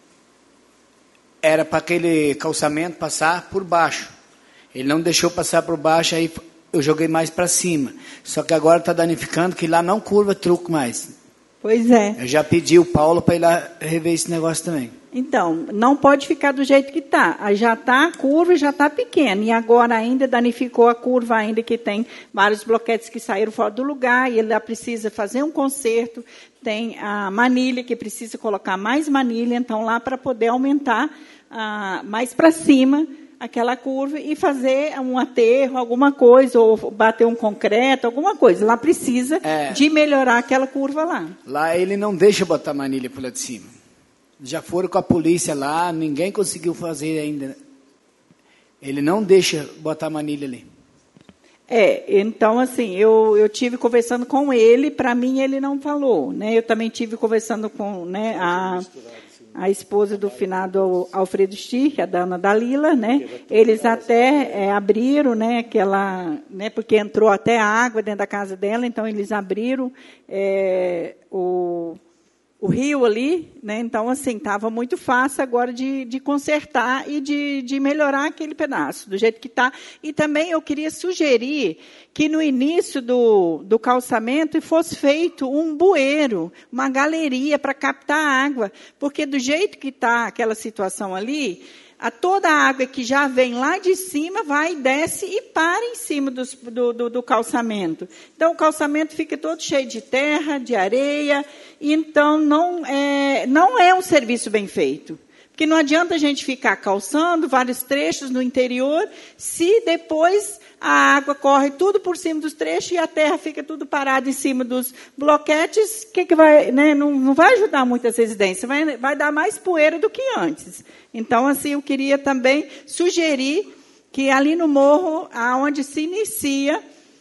D: era para aquele calçamento passar por baixo. Ele não deixou passar por baixo, aí eu joguei mais para cima. Só que agora está danificando, que lá não curva truco mais.
H: Pois é.
D: Eu já pedi o Paulo para ir lá rever esse negócio também.
H: Então, não pode ficar do jeito que está. Já está a curva, já está pequena. E agora ainda danificou a curva, ainda que tem vários bloquetes que saíram fora do lugar, e ele lá precisa fazer um conserto. Tem a manilha, que precisa colocar mais manilha, então lá para poder aumentar mais para cima aquela curva e fazer um aterro, alguma coisa, ou bater um concreto, alguma coisa. Lá precisa de melhorar aquela curva lá.
D: Lá ele não deixa botar manilha por lá de cima. Já foram com a polícia lá, ninguém conseguiu fazer ainda. Ele não deixa botar manilha ali.
H: Então, assim, eu tive conversando com ele, para mim ele não falou, né? Eu também tive conversando com, né, a esposa do finado Alfredo Stirk, a dona Dalila, né? Eles até abriram, né, aquela, né, porque entrou até a água dentro da casa dela, então eles abriram o rio ali, né? Então, assim, estava muito fácil agora de consertar e de melhorar aquele pedaço, do jeito que está. E também eu queria sugerir que no início do calçamento fosse feito um bueiro, uma galeria para captar água, porque do jeito que está aquela situação ali, toda a água que já vem lá de cima vai, desce e para em cima do calçamento. Então, o calçamento fica todo cheio de terra, de areia, então não é um serviço bem feito. Porque não adianta a gente ficar calçando vários trechos no interior, se depois a água corre tudo por cima dos trechos e a terra fica tudo parada em cima dos bloquetes, que vai, né, não vai ajudar muito as residências, vai dar mais poeira do que antes. Então, assim, eu queria também sugerir que ali no morro, onde se inicia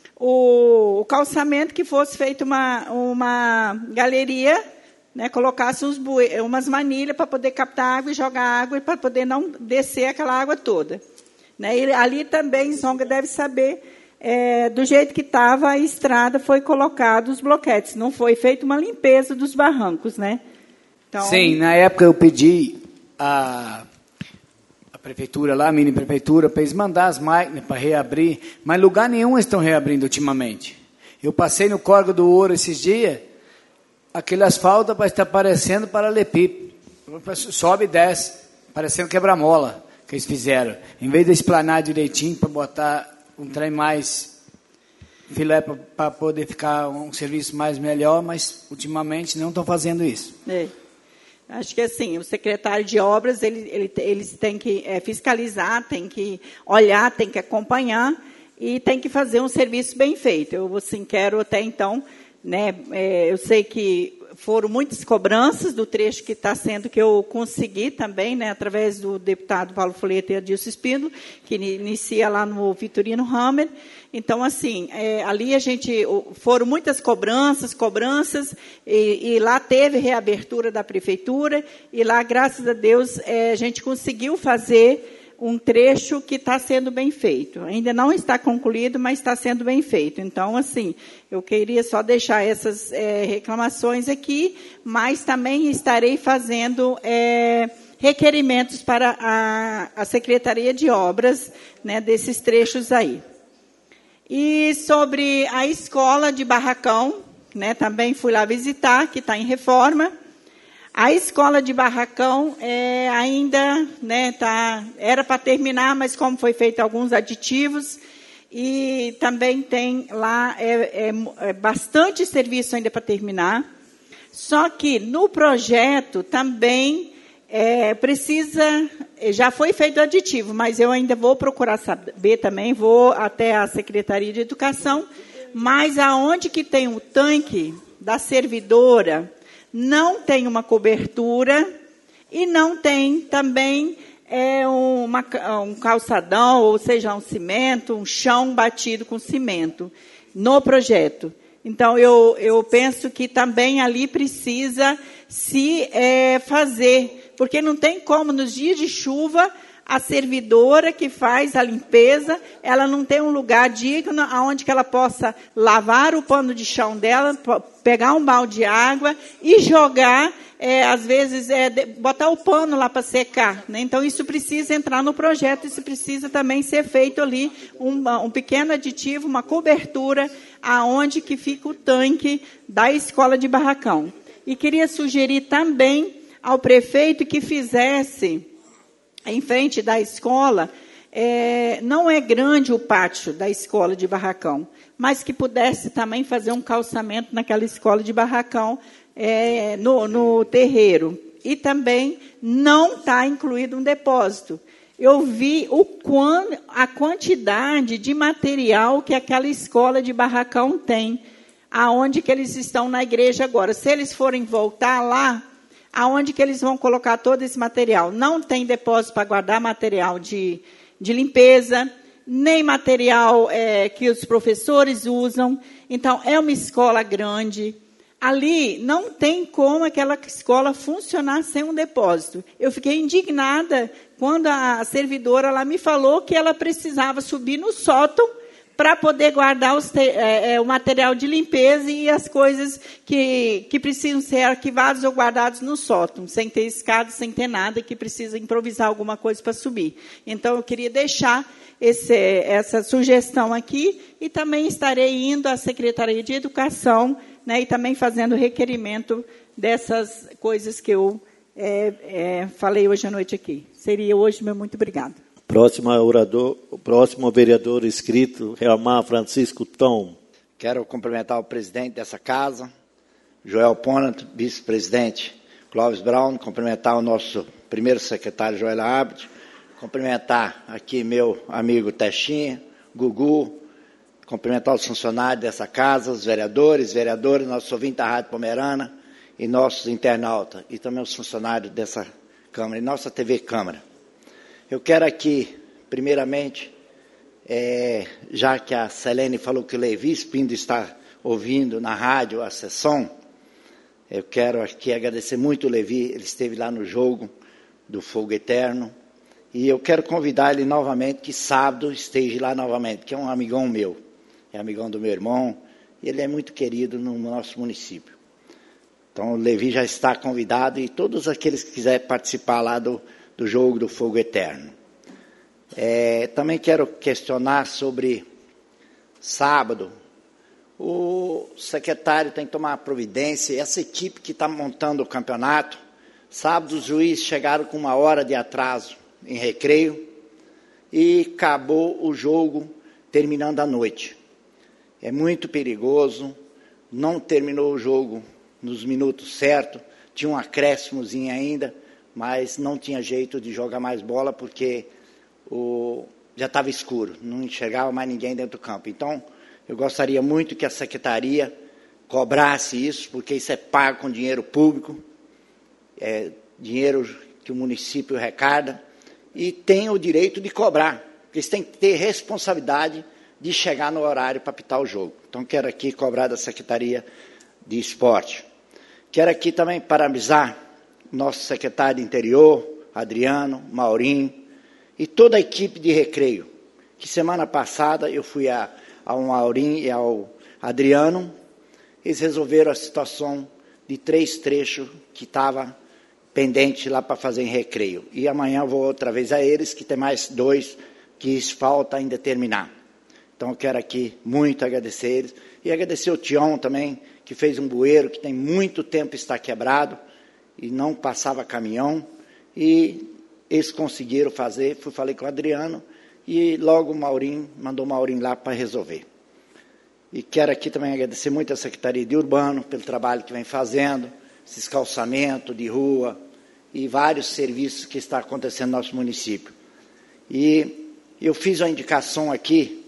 H: o calçamento, que fosse feita uma galeria, né, colocasse umas manilhas para poder captar água e jogar água, para poder não descer aquela água toda. Né, e ali também, Zonga deve saber, do jeito que estava a estrada, foi colocado os bloquetes, não foi feita uma limpeza dos barrancos. Né? Então,
D: sim, na época eu pedi a prefeitura lá, a mini prefeitura, para eles mandar as máquinas para reabrir, mas lugar nenhum estão reabrindo ultimamente. Eu passei no Córrego do Ouro esses dias, aquele asfalto vai estar parecendo paralelepípedo, sobe e desce, parecendo quebra-mola que eles fizeram. Em vez de esplanar direitinho para botar um trem mais filé para poder ficar um serviço mais melhor, mas ultimamente não estão fazendo isso.
H: Acho que assim, o secretário de obras, eles têm que fiscalizar, tem que olhar, tem que acompanhar e tem que fazer um serviço bem feito. Eu, assim, quero até então, né, eu sei que foram muitas cobranças do trecho que está sendo, que eu consegui também, né, através do deputado Paulo Foleta e Adilson Espíndola, que inicia lá no Vitorino Hammer. Então, assim, ali foram muitas cobranças, e lá teve reabertura da prefeitura, e lá, graças a Deus, a gente conseguiu fazer um trecho que está sendo bem feito. Ainda não está concluído, mas está sendo bem feito. Então, assim, eu queria só deixar essas reclamações aqui, mas também estarei fazendo requerimentos para a Secretaria de Obras, né, desses trechos aí. E sobre a escola de Barracão, né, também fui lá visitar, que está em reforma. A escola de Barracão ainda, né, era para terminar, mas como foi feito alguns aditivos, e também tem lá bastante serviço ainda para terminar. Só que no projeto também já foi feito aditivo, mas eu ainda vou procurar saber também, vou até a Secretaria de Educação, mas aonde que tem o tanque da servidora, não tem uma cobertura e não tem também um calçadão, ou seja, um cimento, um chão batido com cimento no projeto. Então, eu penso que também ali precisa se fazer, porque não tem como, nos dias de chuva, a servidora que faz a limpeza, ela não tem um lugar digno onde que ela possa lavar o pano de chão dela, pegar um balde de água e jogar, às vezes, botar o pano lá para secar. Né? Então, isso precisa entrar no projeto, isso precisa também ser feito ali, um pequeno aditivo, uma cobertura, aonde que fica o tanque da escola de Barracão. E queria sugerir também ao prefeito que fizesse, em frente da escola, não é grande o pátio da escola de Barracão, mas que pudesse também fazer um calçamento naquela escola de Barracão, no terreiro. E também não está incluído um depósito. Eu vi a quantidade de material que aquela escola de Barracão tem, aonde que eles estão na igreja agora. Se eles forem voltar lá, aonde que eles vão colocar todo esse material? Não tem depósito para guardar material de limpeza, nem material que os professores usam. Então, é uma escola grande. ali não tem como aquela escola funcionar sem um depósito. Eu fiquei indignada quando a servidora lá me falou que ela precisava subir no sótão para poder guardar o material de limpeza e as coisas que precisam ser arquivadas ou guardadas no sótão, sem ter escada, sem ter nada, que precisa improvisar alguma coisa para subir. Então, eu queria deixar essa sugestão aqui e também estarei indo à Secretaria de Educação, né, e também fazendo requerimento dessas coisas que eu falei hoje à noite aqui. Seria hoje, meu muito obrigado.
A: Próximo vereador inscrito, Helmar Francisco Tom.
I: Quero cumprimentar o presidente dessa casa, Joel Ponat, vice-presidente Clóvis Brown, cumprimentar o nosso primeiro secretário, Joel Abd, cumprimentar aqui meu amigo Testinha, Gugu, cumprimentar os funcionários dessa casa, os vereadores, nossos ouvintes da Rádio Pomerana e nossos internautas, e também os funcionários dessa Câmara, e nossa TV Câmara. Eu quero aqui, primeiramente, já que a Selene falou que o Levi Espindo está ouvindo na rádio a sessão, eu quero aqui agradecer muito o Levi, ele esteve lá no jogo do Fogo Eterno, e eu quero convidar ele novamente, que sábado esteja lá novamente, que é um amigão meu, é amigão do meu irmão, e ele é muito querido no nosso município. Então, o Levi já está convidado, e todos aqueles que quiserem participar lá do jogo do Fogo Eterno. Também quero questionar sobre sábado. O secretário tem que tomar uma providência. Essa equipe que está montando o campeonato, sábado os juízes chegaram com 1 hora de atraso em recreio e acabou o jogo terminando à noite. É muito perigoso, não terminou o jogo nos minutos certos, tinha um acréscimozinho ainda, mas não tinha jeito de jogar mais bola porque já estava escuro, não enxergava mais ninguém dentro do campo. Então, eu gostaria muito que a secretaria cobrasse isso, porque isso é pago com dinheiro público, é dinheiro que o município arrecada, e tem o direito de cobrar, porque eles têm que ter responsabilidade de chegar no horário para apitar o jogo. Então, quero aqui cobrar da Secretaria de Esporte. Quero aqui também parabenizar nosso secretário de Interior, Adriano, Maurinho, e toda a equipe de recreio, que semana passada eu fui ao Maurinho e ao Adriano, eles resolveram a situação de 3 trechos que estava pendente lá para fazer em recreio. E amanhã eu vou outra vez a eles, que tem mais 2 que falta ainda terminar. Então eu quero aqui muito agradecer eles, e agradecer o Tião também, que fez um bueiro que tem muito tempo está quebrado, e não passava caminhão, e eles conseguiram fazer. Falei com o Adriano, e logo o Maurinho, mandou o Maurinho lá para resolver. E quero aqui também agradecer muito a Secretaria de Urbano, pelo trabalho que vem fazendo, esses calçamentos de rua, e vários serviços que está acontecendo no nosso município. E eu fiz uma indicação aqui,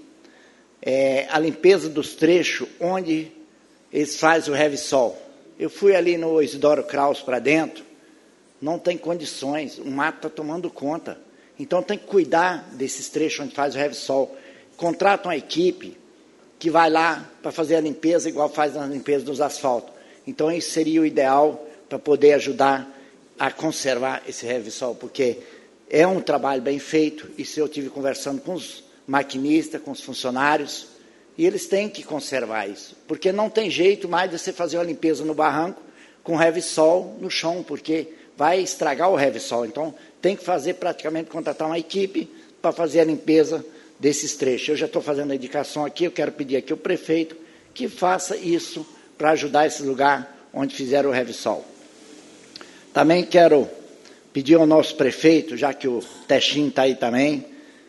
I: a limpeza dos trechos onde eles fazem o Revsol. Eu fui ali no Isidoro Kraus para dentro, não tem condições, o mato está tomando conta. Então tem que cuidar desses trechos onde faz o Revsol. Contrata uma equipe que vai lá para fazer a limpeza, igual faz a limpeza dos asfaltos. Então isso seria o ideal para poder ajudar a conservar esse Revsol, porque é um trabalho bem feito. Isso eu tive conversando com os maquinistas, com os funcionários, e eles têm que conservar isso, porque não tem jeito mais de você fazer uma limpeza no barranco com Revsol no chão, porque vai estragar o Revsol. Então, tem que fazer praticamente, contratar uma equipe para fazer a limpeza desses trechos. Eu já estou fazendo a indicação aqui, eu quero pedir aqui ao prefeito que faça isso para ajudar esse lugar onde fizeram o Revsol. Também quero pedir ao nosso prefeito, já que o Testinho está aí também,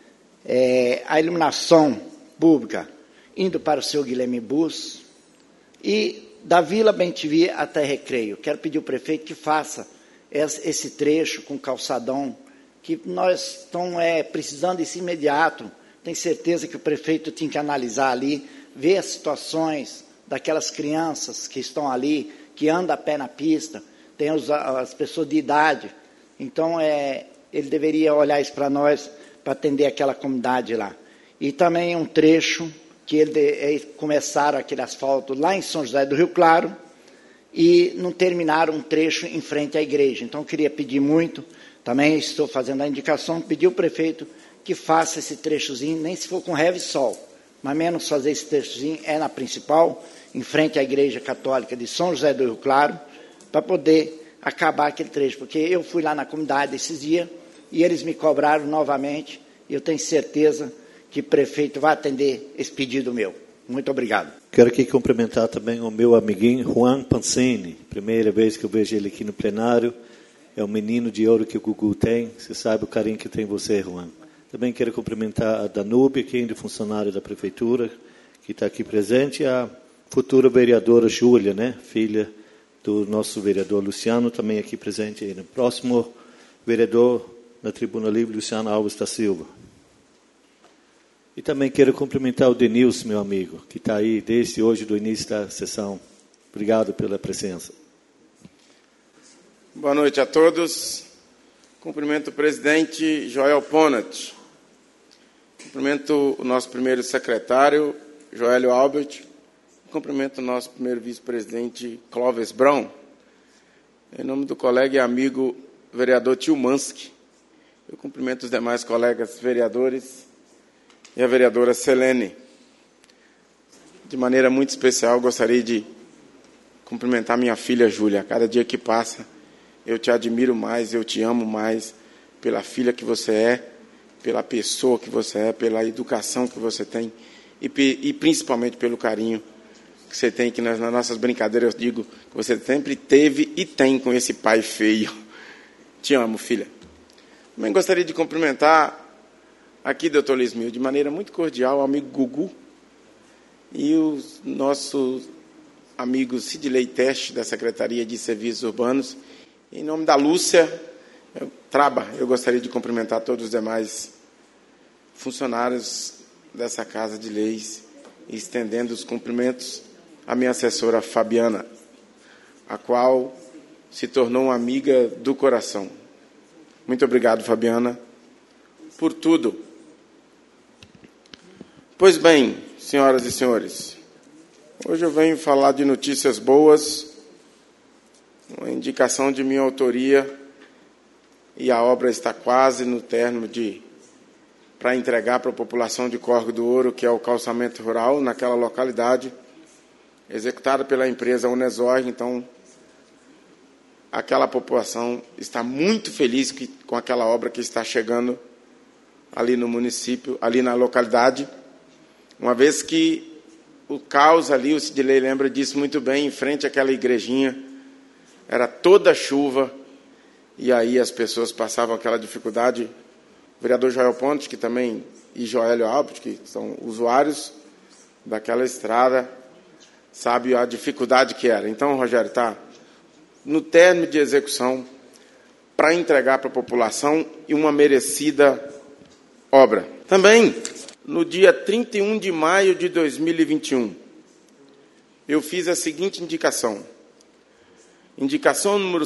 I: a iluminação pública indo para o seu Guilherme Bus, e da Vila Bem-TV até Recreio. Quero pedir ao prefeito que faça esse trecho com calçadão, que nós estamos precisando desse imediato. Tenho certeza que o prefeito tem que analisar ali, ver as situações daquelas crianças que estão ali, que andam a pé na pista, tem as pessoas de idade. Então, ele deveria olhar isso para nós, para atender aquela comunidade lá. E também um trecho que começaram aquele asfalto lá em São José do Rio Claro, e não terminaram um trecho em frente à igreja. Então, eu queria pedir muito, também estou fazendo a indicação, pedir ao prefeito que faça esse trechozinho, nem se for com reve e sol, mas menos fazer esse trechozinho é na principal, em frente à Igreja Católica de São José do Rio Claro, para poder acabar aquele trecho, porque eu fui lá na comunidade esses dias e eles me cobraram novamente, e eu tenho certeza que o prefeito vai atender esse pedido meu. Muito obrigado.
A: Quero aqui cumprimentar também o meu amiguinho Juan Pancini, primeira vez que eu vejo ele aqui no plenário, é o menino de ouro que o Gugu tem, você sabe o carinho que tem você, Juan. Também quero cumprimentar a Danúbia, que é funcionária da prefeitura, que está aqui presente, e a futura vereadora Júlia, né, filha do nosso vereador Luciano, também aqui presente. No próximo vereador na Tribuna Livre, Luciano Alves da Silva. E também quero cumprimentar o Denilson, meu amigo, que está aí desde hoje, do início da sessão. Obrigado pela presença.
G: Boa noite a todos. Cumprimento o presidente Joel Ponat. Cumprimento o nosso primeiro secretário, Joélio Albert. Cumprimento o nosso primeiro vice-presidente, Clóvis Brown. Em nome do colega e amigo vereador Tilmansky, eu cumprimento os demais colegas vereadores e a vereadora Selene. De maneira muito especial, gostaria de cumprimentar minha filha Júlia. Cada dia que passa, eu te admiro mais, eu te amo mais pela filha que você é, pela pessoa que você é, pela educação que você tem e principalmente pelo carinho que você tem, que nas nossas brincadeiras eu digo que você sempre teve e tem com esse pai feio. Te amo, filha. Também gostaria de cumprimentar aqui, doutor Lismil, de maneira muito cordial, o amigo Gugu e os nossos amigos Sidley Teste, da Secretaria de Serviços Urbanos. Em nome da Lúcia Traba, eu gostaria de cumprimentar todos os demais funcionários dessa Casa de Leis, e estendendo os cumprimentos à minha assessora Fabiana, a qual se tornou uma amiga do coração. Muito obrigado, Fabiana, por tudo. Pois bem, senhoras e senhores, hoje eu venho falar de notícias boas, uma indicação de minha autoria, e a obra está quase no término para entregar para a população de Córrego do Ouro, que é o calçamento rural naquela localidade, executada pela empresa Unesor. Então, aquela população está muito feliz com aquela obra que está chegando ali no município, ali na localidade, uma vez que o caos ali, o Sidley lembra disso muito bem, em frente àquela igrejinha, era toda chuva, e aí as pessoas passavam aquela dificuldade. O vereador Joel Pontes, que também, e Joélio Albert, que são usuários daquela estrada, sabe a dificuldade que era. Então, Rogério, está no término de execução para entregar para a população e uma merecida obra. Também, no dia 31 de maio de 2021, eu fiz a seguinte indicação. Indicação número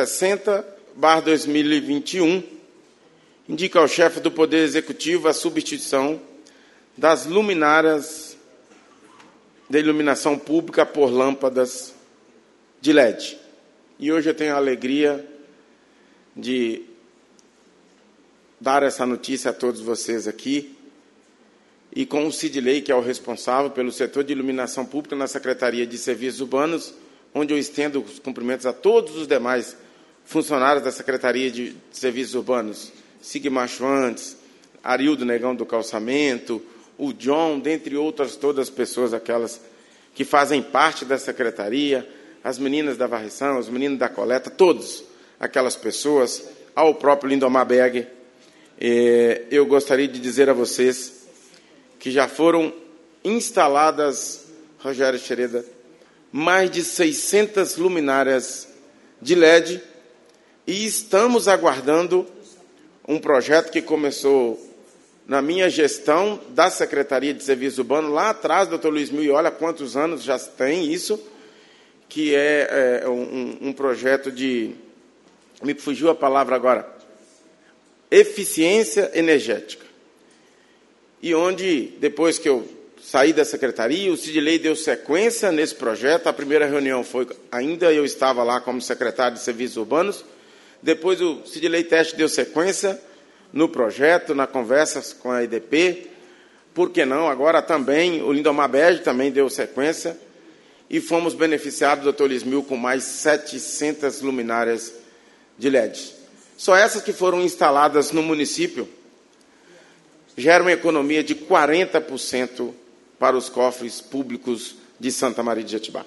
G: 160/2021, indica ao chefe do Poder Executivo a substituição das luminárias de iluminação pública por lâmpadas de LED. E hoje eu tenho a alegria de dar essa notícia a todos vocês aqui, e com o Sidley, que é o responsável pelo setor de iluminação pública na Secretaria de Serviços Urbanos, onde eu estendo os cumprimentos a todos os demais funcionários da Secretaria de Serviços Urbanos, Sigmar Schwantz, Arildo Negão do Calçamento, o John, dentre outras todas as pessoas, aquelas que fazem parte da Secretaria, as meninas da varrição, os meninos da coleta, todos aquelas pessoas, ao próprio Lindomar Berger. Eu gostaria de dizer a vocês que já foram instaladas, Rogério Xereda, mais de 600 luminárias de LED, e estamos aguardando um projeto que começou na minha gestão da Secretaria de Serviços Urbanos, lá atrás, doutor Luiz Mil, e olha quantos anos já tem isso, que é um projeto de, me fugiu a palavra agora, eficiência energética. E onde, depois que eu saí da secretaria, o Sidilei deu sequência nesse projeto. A primeira reunião foi, ainda eu estava lá como secretário de Serviços Urbanos. Depois o Sidilei Teste deu sequência no projeto, na conversa com a IDP. Por que não? Agora também, o Lindomar Bege também deu sequência. E fomos beneficiados, doutor Lismil, com mais 700 luminárias de LED. Só essas que foram instaladas no município geram uma economia de 40% para os cofres públicos de Santa Maria de Jetibá.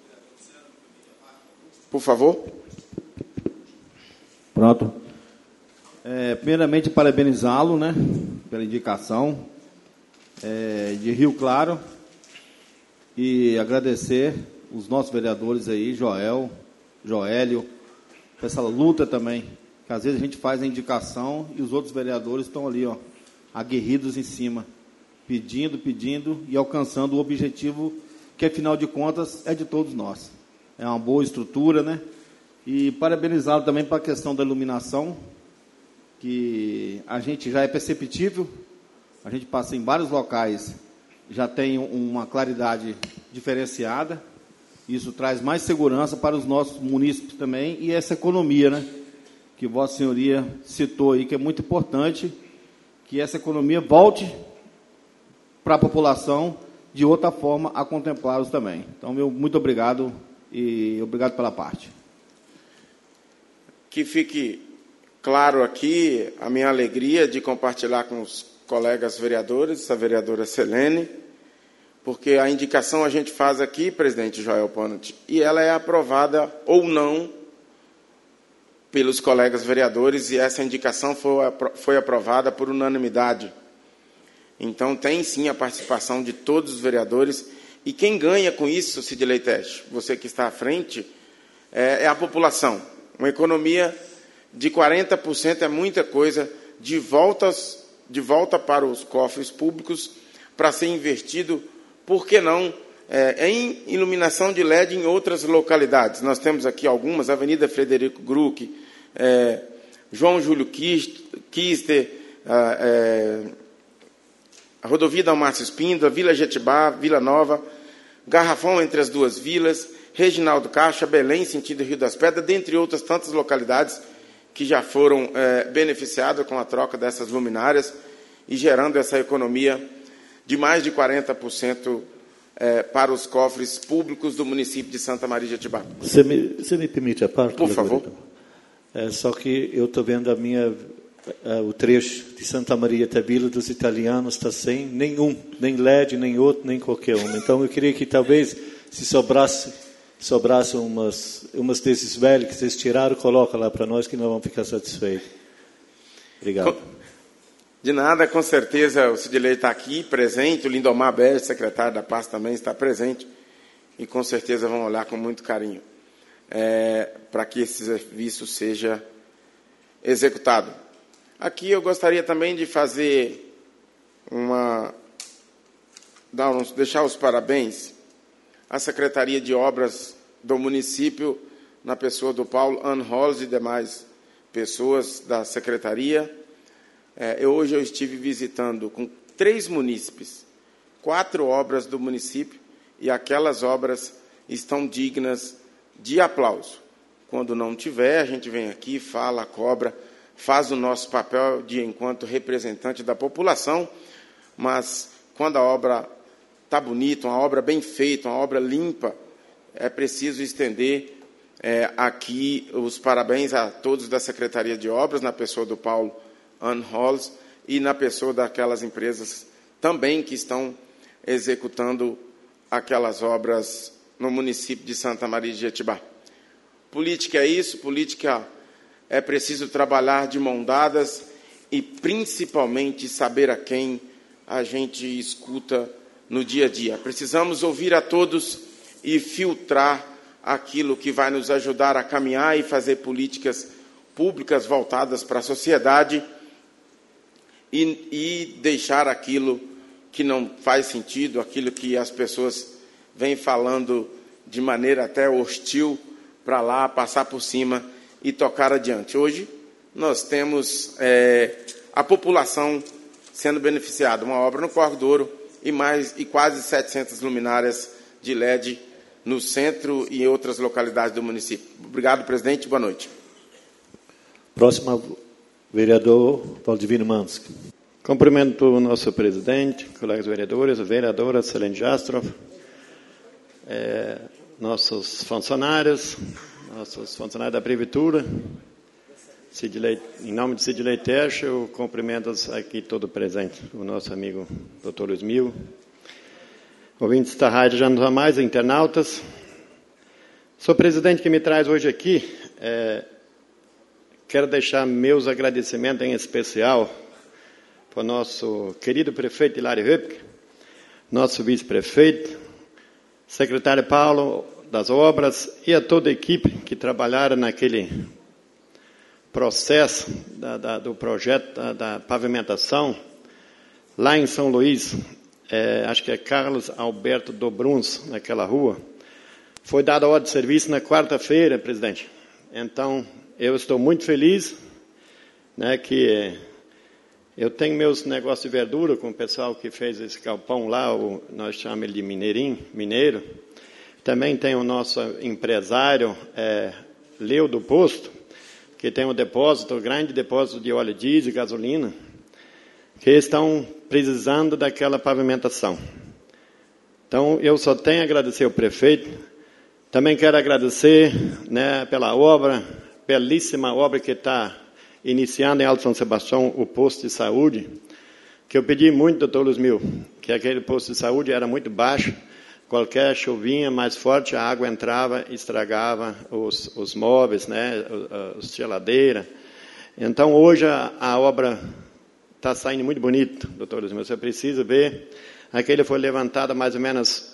G: Por favor.
J: Pronto. Primeiramente, parabenizá-lo, né, pela indicação de Rio Claro e agradecer os nossos vereadores aí, Joélio, essa luta também, que às vezes a gente faz a indicação e os outros vereadores estão ali, ó, aguerridos em cima, pedindo e alcançando o objetivo que, afinal de contas, é de todos nós. É uma boa estrutura, né? E parabenizá-lo também para a questão da iluminação, que a gente já é perceptível, a gente passa em vários locais, já tem uma claridade diferenciada, isso traz mais segurança para os nossos munícipes também, e essa economia, né, que Vossa Senhoria citou aí, que é muito importante, que essa economia volte para a população de outra forma a contemplá-los também. Então, muito obrigado e obrigado pela parte.
G: Que fique claro aqui a minha alegria de compartilhar com os colegas vereadores, a vereadora Selene, porque a indicação a gente faz aqui, presidente Joel Ponant, e ela é aprovada ou não pelos colegas vereadores, e essa indicação foi aprovada por unanimidade. Então, tem sim a participação de todos os vereadores, e quem ganha com isso, Sidilei Teste, você que está à frente, é a população. Uma economia de 40% é muita coisa, de volta para os cofres públicos, para ser investido, por que não, em iluminação de LED em outras localidades. Nós temos aqui algumas, Avenida Frederico Gruc, João Júlio Kister, a rodovia Dalmácio Espíndola, Vila Jetibá, Vila Nova, Garrafão entre as duas vilas, Reginaldo Caixa, Belém, sentido Rio das Pedras, dentre outras tantas localidades que já foram beneficiadas com a troca dessas luminárias e gerando essa economia de mais de 40% para os cofres públicos do município de Santa Maria de Jetibá.
A: Você me permite a parte?
G: Por favor.
A: Só que eu estou vendo o trecho de Santa Maria até Vila dos Italianos está sem nenhum, nem LED, nem outro, nem qualquer um. Então eu queria que talvez, se sobrasse umas desses velhos que vocês tiraram, coloca lá para nós que nós vamos ficar satisfeitos. Obrigado.
G: De nada, com certeza o Sidilei está aqui, presente, o Lindomar Bege, secretário da pasta, também está presente, e com certeza vão olhar com muito carinho para que esse serviço seja executado. Aqui eu gostaria também de fazer deixar os parabéns à Secretaria de Obras do município, na pessoa do Paulo Anholz e demais pessoas da Secretaria. Hoje eu estive visitando com 3 munícipes, 4 obras do município, e aquelas obras estão dignas de aplauso. Quando não tiver, a gente vem aqui, fala, cobra, faz o nosso papel enquanto representante da população, mas quando a obra está bonita, uma obra bem feita, uma obra limpa, é preciso estender aqui os parabéns a todos da Secretaria de Obras, na pessoa do Paulo Anholz e na pessoa daquelas empresas também que estão executando aquelas obras no município de Santa Maria de Jetibá. Política é isso, política é preciso trabalhar de mão dadas e, principalmente, saber a quem a gente escuta no dia a dia. Precisamos ouvir a todos e filtrar aquilo que vai nos ajudar a caminhar e fazer políticas públicas voltadas para a sociedade e deixar aquilo que não faz sentido, aquilo que as pessoas vêm falando de maneira até hostil para lá, passar por cima e tocar adiante. Hoje, nós temos a população sendo beneficiada. Uma obra no Corre do Ouro e quase 700 luminárias de LED no centro e em outras localidades do município. Obrigado, presidente. Boa noite.
A: Próximo, vereador Valdivino Manski.
K: Cumprimento o nosso presidente, colegas vereadores, vereadora Selene Jastrow, nossos funcionários da Prefeitura. Em nome de Sidley Tesch, eu cumprimento aqui todo presente, o nosso amigo Dr. Luiz Mil, ouvintes da Rádio Janus Mais, internautas. Sou presidente que me traz hoje aqui. Quero deixar meus agradecimentos em especial para o nosso querido prefeito Hilário Höpke, nosso vice-prefeito, secretário Paulo das Obras e a toda a equipe que trabalharam naquele processo do projeto da pavimentação lá em São Luís. Acho que é Carlos Alberto Dobruns, naquela rua. Foi dada a ordem de serviço na quarta-feira, presidente. Então, eu estou muito feliz, né, que eu tenho meus negócios de verdura com o pessoal que fez esse galpão lá, nós chamamos ele de mineiro. Também tem o nosso empresário, Leo do Posto, que tem um grande depósito de óleo diesel e gasolina, que estão precisando daquela pavimentação. Então, eu só tenho a agradecer ao prefeito. Também quero agradecer, né, pela obra, belíssima obra que está iniciando em Alto São Sebastião, o posto de saúde, que eu pedi muito, doutor Luiz Mil, que aquele posto de saúde era muito baixo, qualquer chuvinha mais forte, a água entrava e estragava os móveis, né, as geladeiras. Então, hoje a obra está saindo muito bonito, doutor Luiz Mil. Você precisa ver, aquele foi levantado mais ou menos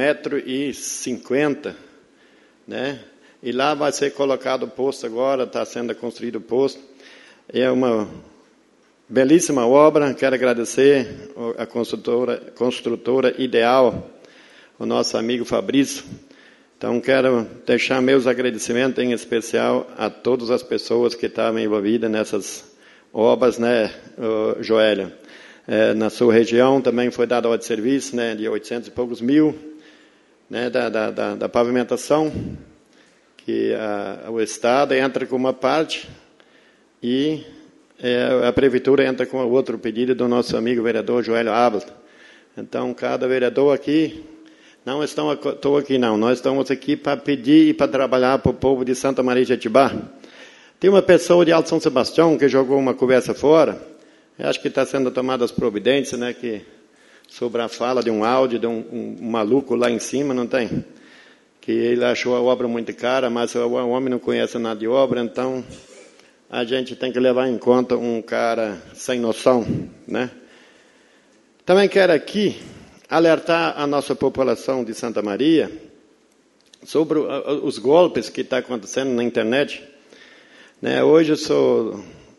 K: 1,50 m, né? E lá vai ser colocado o posto agora, está sendo construído o posto. É uma belíssima obra. Quero agradecer a construtora Ideal, o nosso amigo Fabrício. Então, quero deixar meus agradecimentos, em especial, a todas as pessoas que estavam envolvidas nessas obras, né, Joélia? Na sua região também foi dada ordem de serviço, né, de 800 e poucos mil, né, da pavimentação, que o Estado entra com uma parte e a Prefeitura entra com outro pedido do nosso amigo vereador Joélio Abel. Então, cada vereador aqui, não estou aqui não, nós estamos aqui para pedir e para trabalhar para o povo de Santa Maria de Jetibá. Tem uma pessoa de Alto São Sebastião que jogou uma conversa fora, eu acho que está sendo tomadas providências, né, que sobre a fala de um áudio de um maluco lá em cima, não tem? Que ele achou a obra muito cara, mas o homem não conhece nada de obra, então a gente tem que levar em conta um cara sem noção, né? Também quero aqui alertar a nossa população de Santa Maria sobre os golpes que estão acontecendo na internet, né? Hoje eu sou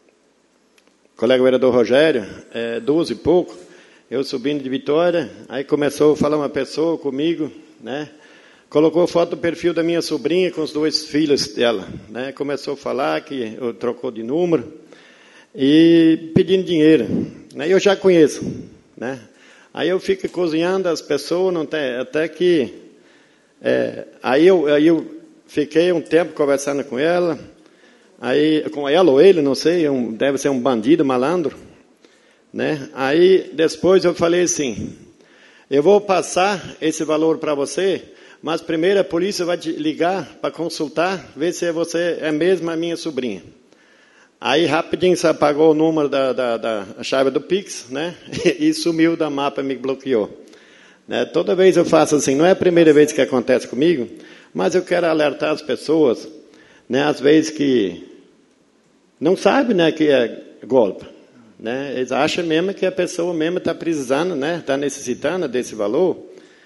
K: colega vereador Rogério, 12 e pouco, eu subindo de Vitória, aí começou a falar uma pessoa comigo, né? Colocou foto do perfil da minha sobrinha com os 2 filhos dela, né? Começou a falar que eu trocou de número e pedindo dinheiro, né? Eu já conheço, né? Aí eu fico cozinhando as pessoas, não tem, até que aí eu fiquei um tempo conversando com ela, aí com ela ou ele, não sei, deve ser um bandido malandro, né? Aí depois eu falei assim: eu vou passar esse valor para você, mas primeiro a polícia vai te ligar para consultar, ver se você é mesmo a minha sobrinha. Aí rapidinho você apagou o número da chave do Pix, né? E sumiu da mapa, me bloqueou. Né? Toda vez eu faço assim, não é a primeira vez que acontece comigo, mas eu quero alertar as pessoas, né? Às vezes que não sabem, né, que é golpe. Né? Eles acham mesmo que a pessoa mesmo está precisando, né? Está necessitando desse valor.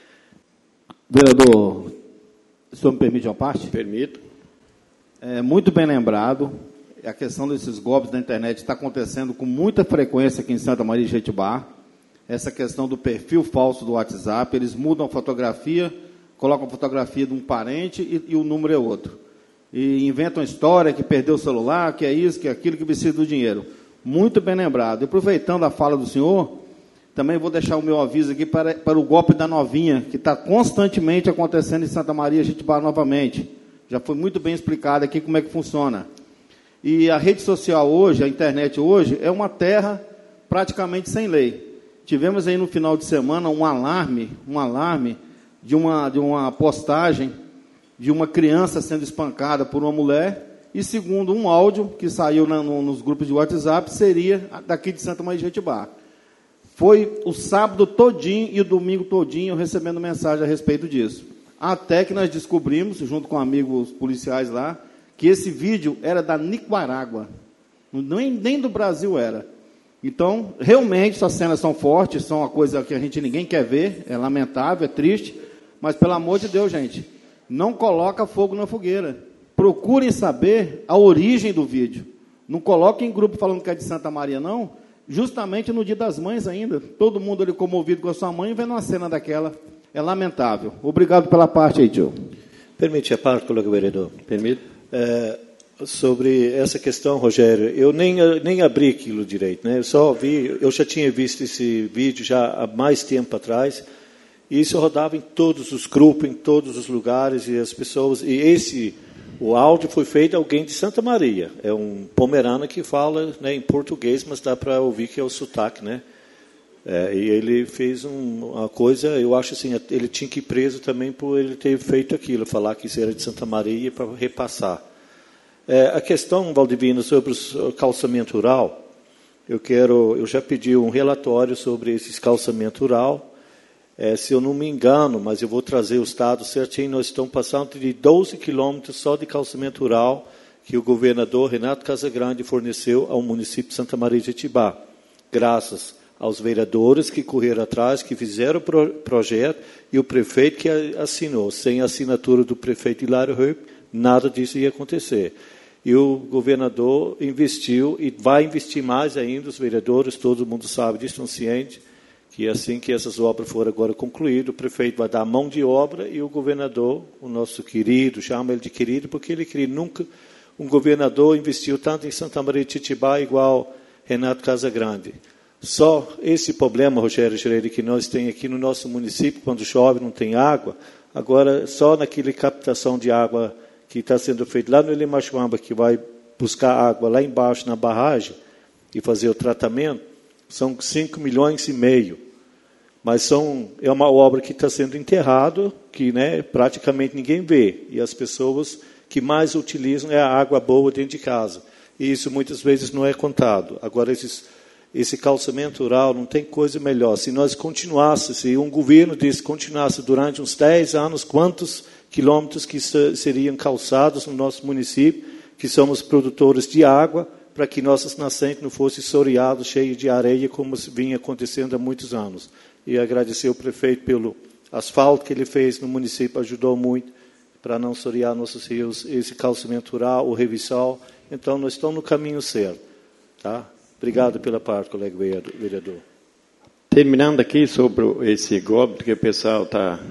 J: Vereador, o senhor me permite uma parte?
K: Permito.
J: Muito bem lembrado, a questão desses golpes na internet está acontecendo com muita frequência aqui em Santa Maria de Jetibá. Essa questão do perfil falso do WhatsApp, eles mudam a fotografia, colocam a fotografia de um parente e o número é outro. E inventam história que perdeu o celular, que é isso, que é aquilo, que precisa do dinheiro. Muito bem lembrado. E aproveitando a fala do senhor, Também vou deixar o meu aviso aqui para o golpe da novinha, que está constantemente acontecendo em Santa Maria, Jetibá novamente. Já foi muito bem explicado aqui como é que funciona. E a rede social hoje, a internet hoje, é uma terra praticamente sem lei. Tivemos aí no final de semana um alarme de uma postagem de uma criança sendo espancada por uma mulher, e segundo um áudio que saiu nos grupos de WhatsApp, seria daqui de Santa Maria de Jetibá. Foi o sábado todinho e o domingo todinho recebendo mensagem a respeito disso. Até que nós descobrimos, junto com amigos policiais lá, que esse vídeo era da Nicarágua. Nem do Brasil era. Então, realmente, essas cenas são fortes, são uma coisa que ninguém quer ver, é lamentável, é triste, mas, pelo amor de Deus, gente, não coloca fogo na fogueira. Procurem saber a origem do vídeo. Não coloquem em grupo falando que é de Santa Maria, não, justamente no Dia das Mães ainda. Todo mundo ali comovido com a sua mãe, vendo uma cena daquela. É lamentável. Obrigado pela parte aí, tio.
A: Permite a parte, colega vereador? Permite. Sobre essa questão, Rogério, eu nem abri aquilo direito, né? Eu já tinha visto esse vídeo já há mais tempo atrás, e isso rodava em todos os grupos, em todos os lugares, e as pessoas, o áudio foi feito de alguém de Santa Maria, é um pomerano que fala, né, em português, mas dá para ouvir que é o sotaque, né? E ele fez uma coisa, eu acho assim, ele tinha que ir preso também por ele ter feito aquilo, falar que isso era de Santa Maria para repassar. A questão, Valdivino, sobre o calçamento rural, eu já pedi um relatório sobre esse calçamento rural. Se eu não me engano, mas eu vou trazer os dados certinho, nós estamos passando de 12 quilômetros só de calçamento rural que o governador Renato Casagrande forneceu ao município de Santa Maria de Jetibá, graças aos vereadores que correram atrás, que fizeram o projeto, e o prefeito que assinou. Sem a assinatura do prefeito Hilário Höpp, nada disso ia acontecer. E o governador investiu e vai investir mais ainda, os vereadores, todo mundo sabe disso, estão cientes, que assim que essas obras forem agora concluídas, o prefeito vai dar mão de obra e o governador, o nosso querido, chama ele de querido, porque ele queria nunca um governador investiu tanto em Santa Maria de Jetibá igual Renato Casagrande. Só esse problema, Rogério Gireira, que nós temos aqui no nosso município, quando chove não tem água, agora só naquele captação de água que está sendo feito lá no Elemachuamba, que vai buscar água lá embaixo na barragem e fazer o tratamento, são 5,5 milhões. Mas é uma obra que está sendo enterrada, que, né, praticamente ninguém vê. E as pessoas que mais utilizam é a água boa dentro de casa. E isso muitas vezes não é contado. Agora, esse calçamento rural não tem coisa melhor. Se nós continuássemos, se um governo desse continuasse durante uns 10 anos, quantos quilômetros que seriam calçados no nosso município, que somos produtores de água, para que nossas nascentes não fossem soreadas, cheias de areia, como vinha acontecendo há muitos anos. E agradecer ao prefeito pelo asfalto que ele fez no município, ajudou muito para não sorear nossos rios, esse calçamento rural, o revisal. Então, nós estamos no caminho certo. Tá? Obrigado pela parte, colega vereador.
K: Terminando aqui sobre esse golpe que o pessoal está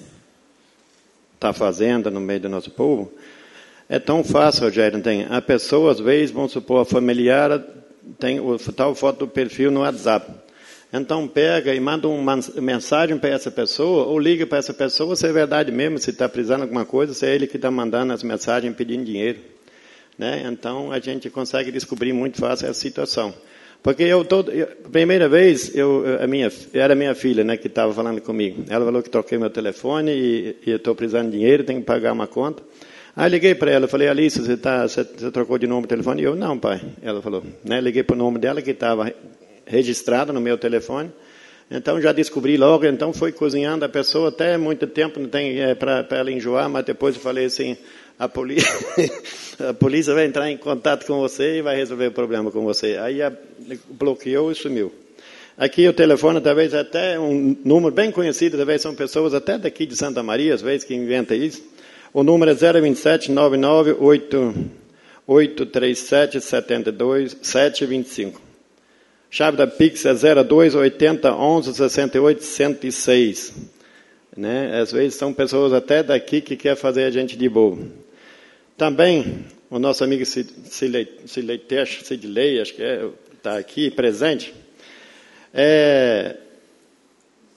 K: fazendo no meio do nosso povo, é tão fácil, Rogério, tem. A pessoa, às vezes, vamos supor, a familiar tem tal foto do perfil no WhatsApp. Então, pega e manda uma mensagem para essa pessoa, ou liga para essa pessoa, se é verdade mesmo, se está precisando de alguma coisa, se é ele que está mandando as mensagens pedindo dinheiro. Né? Então, a gente consegue descobrir muito fácil essa situação. Porque primeira vez, era minha filha, né, que estava falando comigo. Ela falou que troquei meu telefone e eu estou precisando de dinheiro, tenho que pagar uma conta. Aí liguei para ela, falei, Alice, você trocou de nome o telefone? E eu, não, pai. Ela falou, né, liguei para o nome dela, que estava registrado no meu telefone. Então, já descobri logo, então foi cozinhando a pessoa até muito tempo, não tem para ela enjoar, mas depois eu falei assim, a polícia vai entrar em contato com você e vai resolver o problema com você. Aí bloqueou e sumiu. Aqui o telefone, talvez até um número bem conhecido, talvez são pessoas até daqui de Santa Maria, às vezes, que inventam isso. O número é 027 99 837 72 725. Chave da Pix é 02 80 11 68 106. Né? Às vezes são pessoas até daqui que querem fazer a gente de bobo. Também, o nosso amigo Sidley, acho que está aqui presente.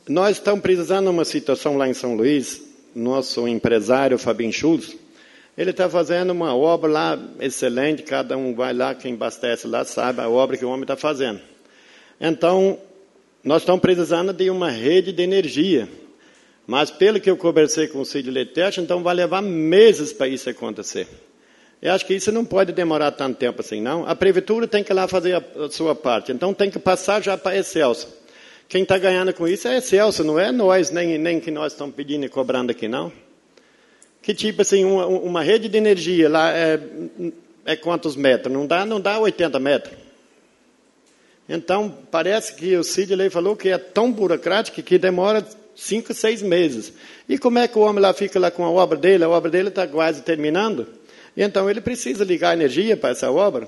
K: nós estamos precisando de uma situação lá em São Luís. Nosso empresário, Fabinho Schultz, ele está fazendo uma obra lá excelente. Cada um vai lá, quem abastece lá sabe a obra que o homem está fazendo. Então, nós estamos precisando de uma rede de energia. Mas, pelo que eu conversei com o Cid Letete, então vai levar meses para isso acontecer. Eu acho que isso não pode demorar tanto tempo assim, não. A prefeitura tem que ir lá fazer a sua parte. Então, tem que passar já para a Excelsior. Quem está ganhando com isso é a Excelsior, não é nós, nem que nós estamos pedindo e cobrando aqui, não. Que tipo assim, uma rede de energia lá é quantos metros? Não dá 80 metros. Então, parece que o Sidney falou que é tão burocrático que demora 5, 6 meses. E como é que o homem lá fica lá com a obra dele? A obra dele está quase terminando. Então, ele precisa ligar energia para essa obra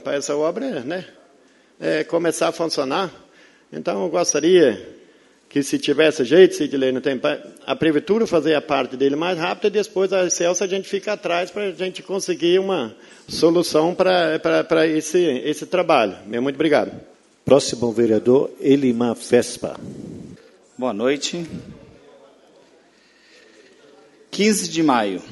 K: começar a funcionar. Então, eu gostaria que, se tivesse jeito, Sidney, não tem, a prefeitura fazer a parte dele mais rápido e depois a Excelsior a gente fica atrás para a gente conseguir uma solução para esse trabalho. Muito obrigado.
A: Próximo vereador, Elimar Vespa.
L: Boa noite. 15 de maio,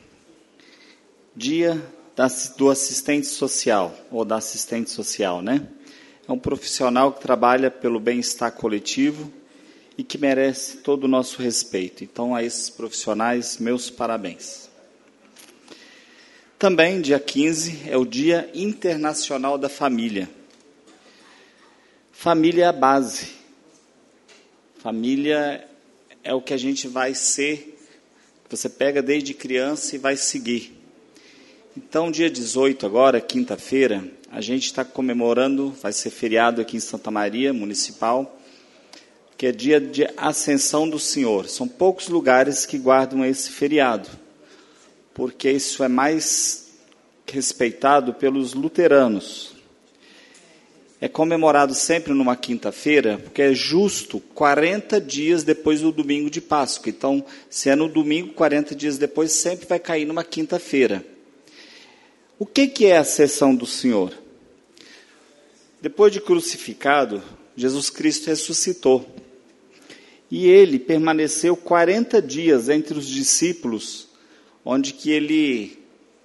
L: dia do assistente social, ou da assistente social, né? É um profissional que trabalha pelo bem-estar coletivo e que merece todo o nosso respeito. Então, a esses profissionais, meus parabéns. Também, dia 15, é o Dia Internacional da Família. Família é a base. Família é o que a gente vai ser, você pega desde criança e vai seguir. Então, dia 18 agora, quinta-feira, a gente está comemorando, vai ser feriado aqui em Santa Maria, municipal, que é dia de Ascensão do Senhor. São poucos lugares que guardam esse feriado, porque isso é mais respeitado pelos luteranos. É comemorado sempre numa quinta-feira, porque é justo 40 dias depois do domingo de Páscoa. Então, se é no domingo, 40 dias depois, sempre vai cair numa quinta-feira. O que é a Ascensão do Senhor? Depois de crucificado, Jesus Cristo ressuscitou. E ele permaneceu 40 dias entre os discípulos, onde que ele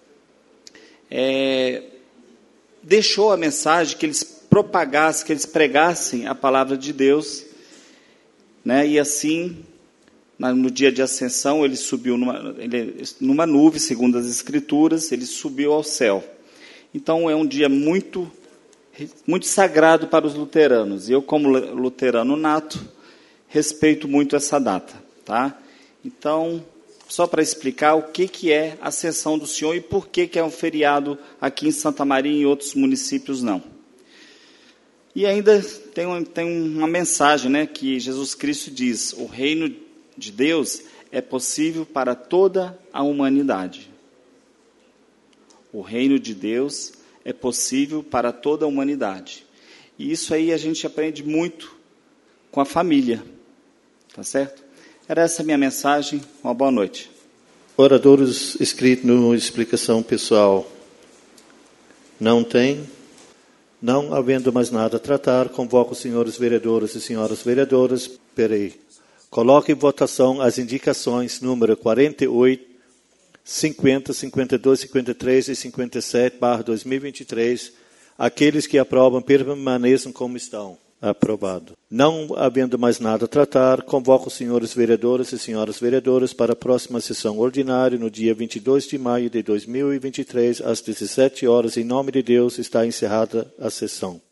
L: deixou a mensagem que eles propagassem, que eles pregassem a palavra de Deus, né? E assim, no dia de ascensão, ele subiu numa nuvem, segundo as Escrituras, ele subiu ao céu. Então, é um dia muito, muito sagrado para os luteranos. E eu, como luterano nato, respeito muito essa data, tá? Então, só para explicar o que é a Ascensão do Senhor e por que é um feriado aqui em Santa Maria e em outros municípios não. E ainda tem uma mensagem, né, que Jesus Cristo diz: o reino de Deus é possível para toda a humanidade. O reino de Deus é possível para toda a humanidade. E isso aí a gente aprende muito com a família. Tá certo? Era essa a minha mensagem. Uma boa noite.
A: Oradores inscritos no explicação pessoal. Não tem. Não havendo mais nada a tratar, convoco os senhores vereadores e senhoras vereadoras. Coloque em votação as indicações número 48, 50, 52, 53 e 57/2023. Aqueles que aprovam permaneçam como estão. Aprovado. Não havendo mais nada a tratar, convoco os senhores vereadores e senhoras vereadoras para a próxima sessão ordinária, no dia 22 de maio de 2023, às 17 horas. Em nome de Deus, está encerrada a sessão.